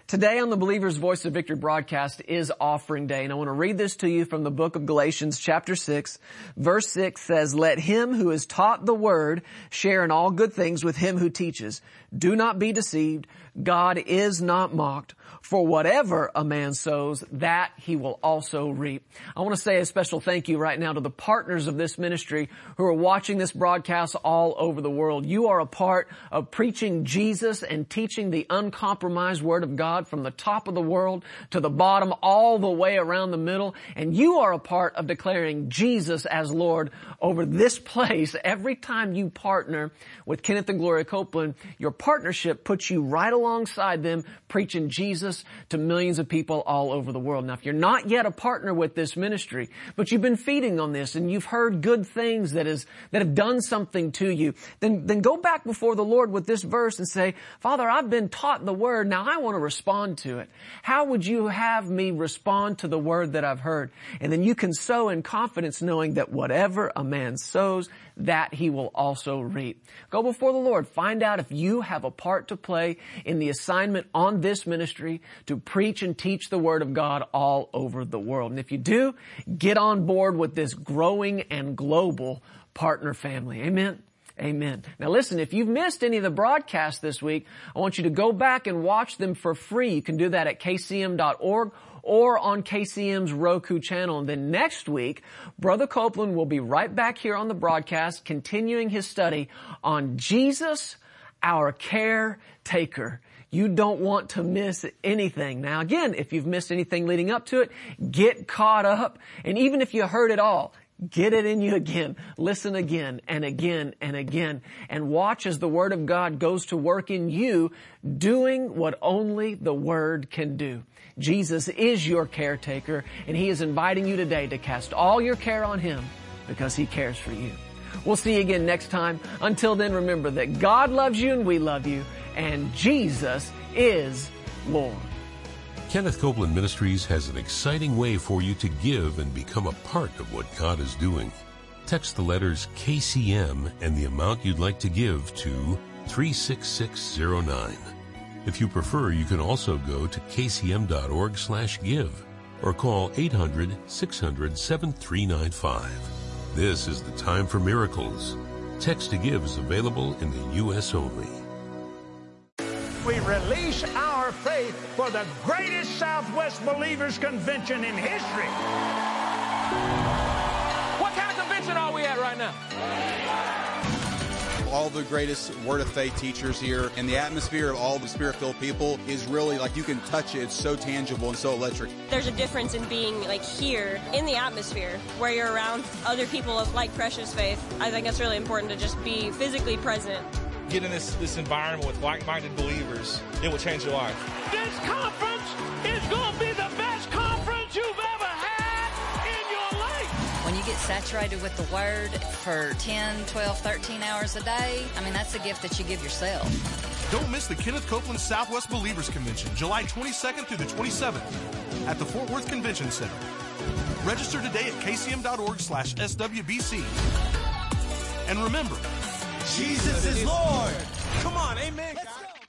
Today on the Believer's Voice of Victory broadcast is Offering Day, and I want to read this to you from the book of Galatians chapter six. Verse six says, "Let him who is taught the word share in all good things with him who teaches. Do not be deceived. God is not mocked. For whatever a man sows, that he will also reap." I want to say a special thank you right now to the partners of this ministry who are watching this broadcast all over the world. You are a part of preaching Jesus and teaching the uncompromised Word of God from the top of the world to the bottom, all the way around the middle. And you are a part of declaring Jesus as Lord over this place. Every time you partner with Kenneth and Gloria Copeland, your partnership puts you right alongside them preaching Jesus to millions of people all over the world. Now, if you're not yet a partner with this ministry, but you've been feeding on this and you've heard good things that is, that have done something to you, then, then go back before the Lord with this verse and say, "Father, I've been taught the word. Now I want to respond to it. How would you have me respond to the word that I've heard?" And then you can sow in confidence knowing that whatever a man sows, that he will also reap. Go before the Lord. Find out if you have a part to play in the assignment on this ministry to preach and teach the Word of God all over the world. And if you do, get on board with this growing and global partner family. Amen. Amen. Now listen, if you've missed any of the broadcasts this week, I want you to go back and watch them for free. You can do that at K C M dot org or on K C M's Roku channel. And then next week, Brother Copeland will be right back here on the broadcast, continuing his study on Jesus, our caretaker. You don't want to miss anything. Now again, if you've missed anything leading up to it, get caught up. And even if you heard it all, get it in you again. Listen again and again and again. And watch as the Word of God goes to work in you, doing what only the Word can do. Jesus is your caretaker, and He is inviting you today to cast all your care on Him because He cares for you. We'll see you again next time. Until then, remember that God loves you and we love you, and Jesus is Lord. Kenneth Copeland Ministries has an exciting way for you to give and become a part of what God is doing. Text the letters K C M and the amount you'd like to give to three six six zero nine. If you prefer, you can also go to K C M dot org slash give or call eight hundred, six hundred, seven three nine five. This is the time for miracles. Text to give is available in the U S only. We release our faith for the greatest Southwest Believers Convention in history. What kind of convention are we at right now? All the greatest Word of Faith teachers here, and the atmosphere of all the Spirit-filled people is really like you can touch it. It's so tangible and so electric. There's a difference in being like here in the atmosphere where you're around other people of like precious faith. I think it's really important to just be physically present. Get in this, this environment with like-minded believers. It will change your life. This conference is going to be the best conference you've ever had in your life. When you get saturated with the Word for ten, twelve, thirteen hours a day, I mean, that's a gift that you give yourself. Don't miss the Kenneth Copeland Southwest Believers Convention, July twenty-second through the twenty-seventh at the Fort Worth Convention Center. Register today at K C M dot org slash S W B C. And remember, Jesus is Lord. Come on, amen, guys.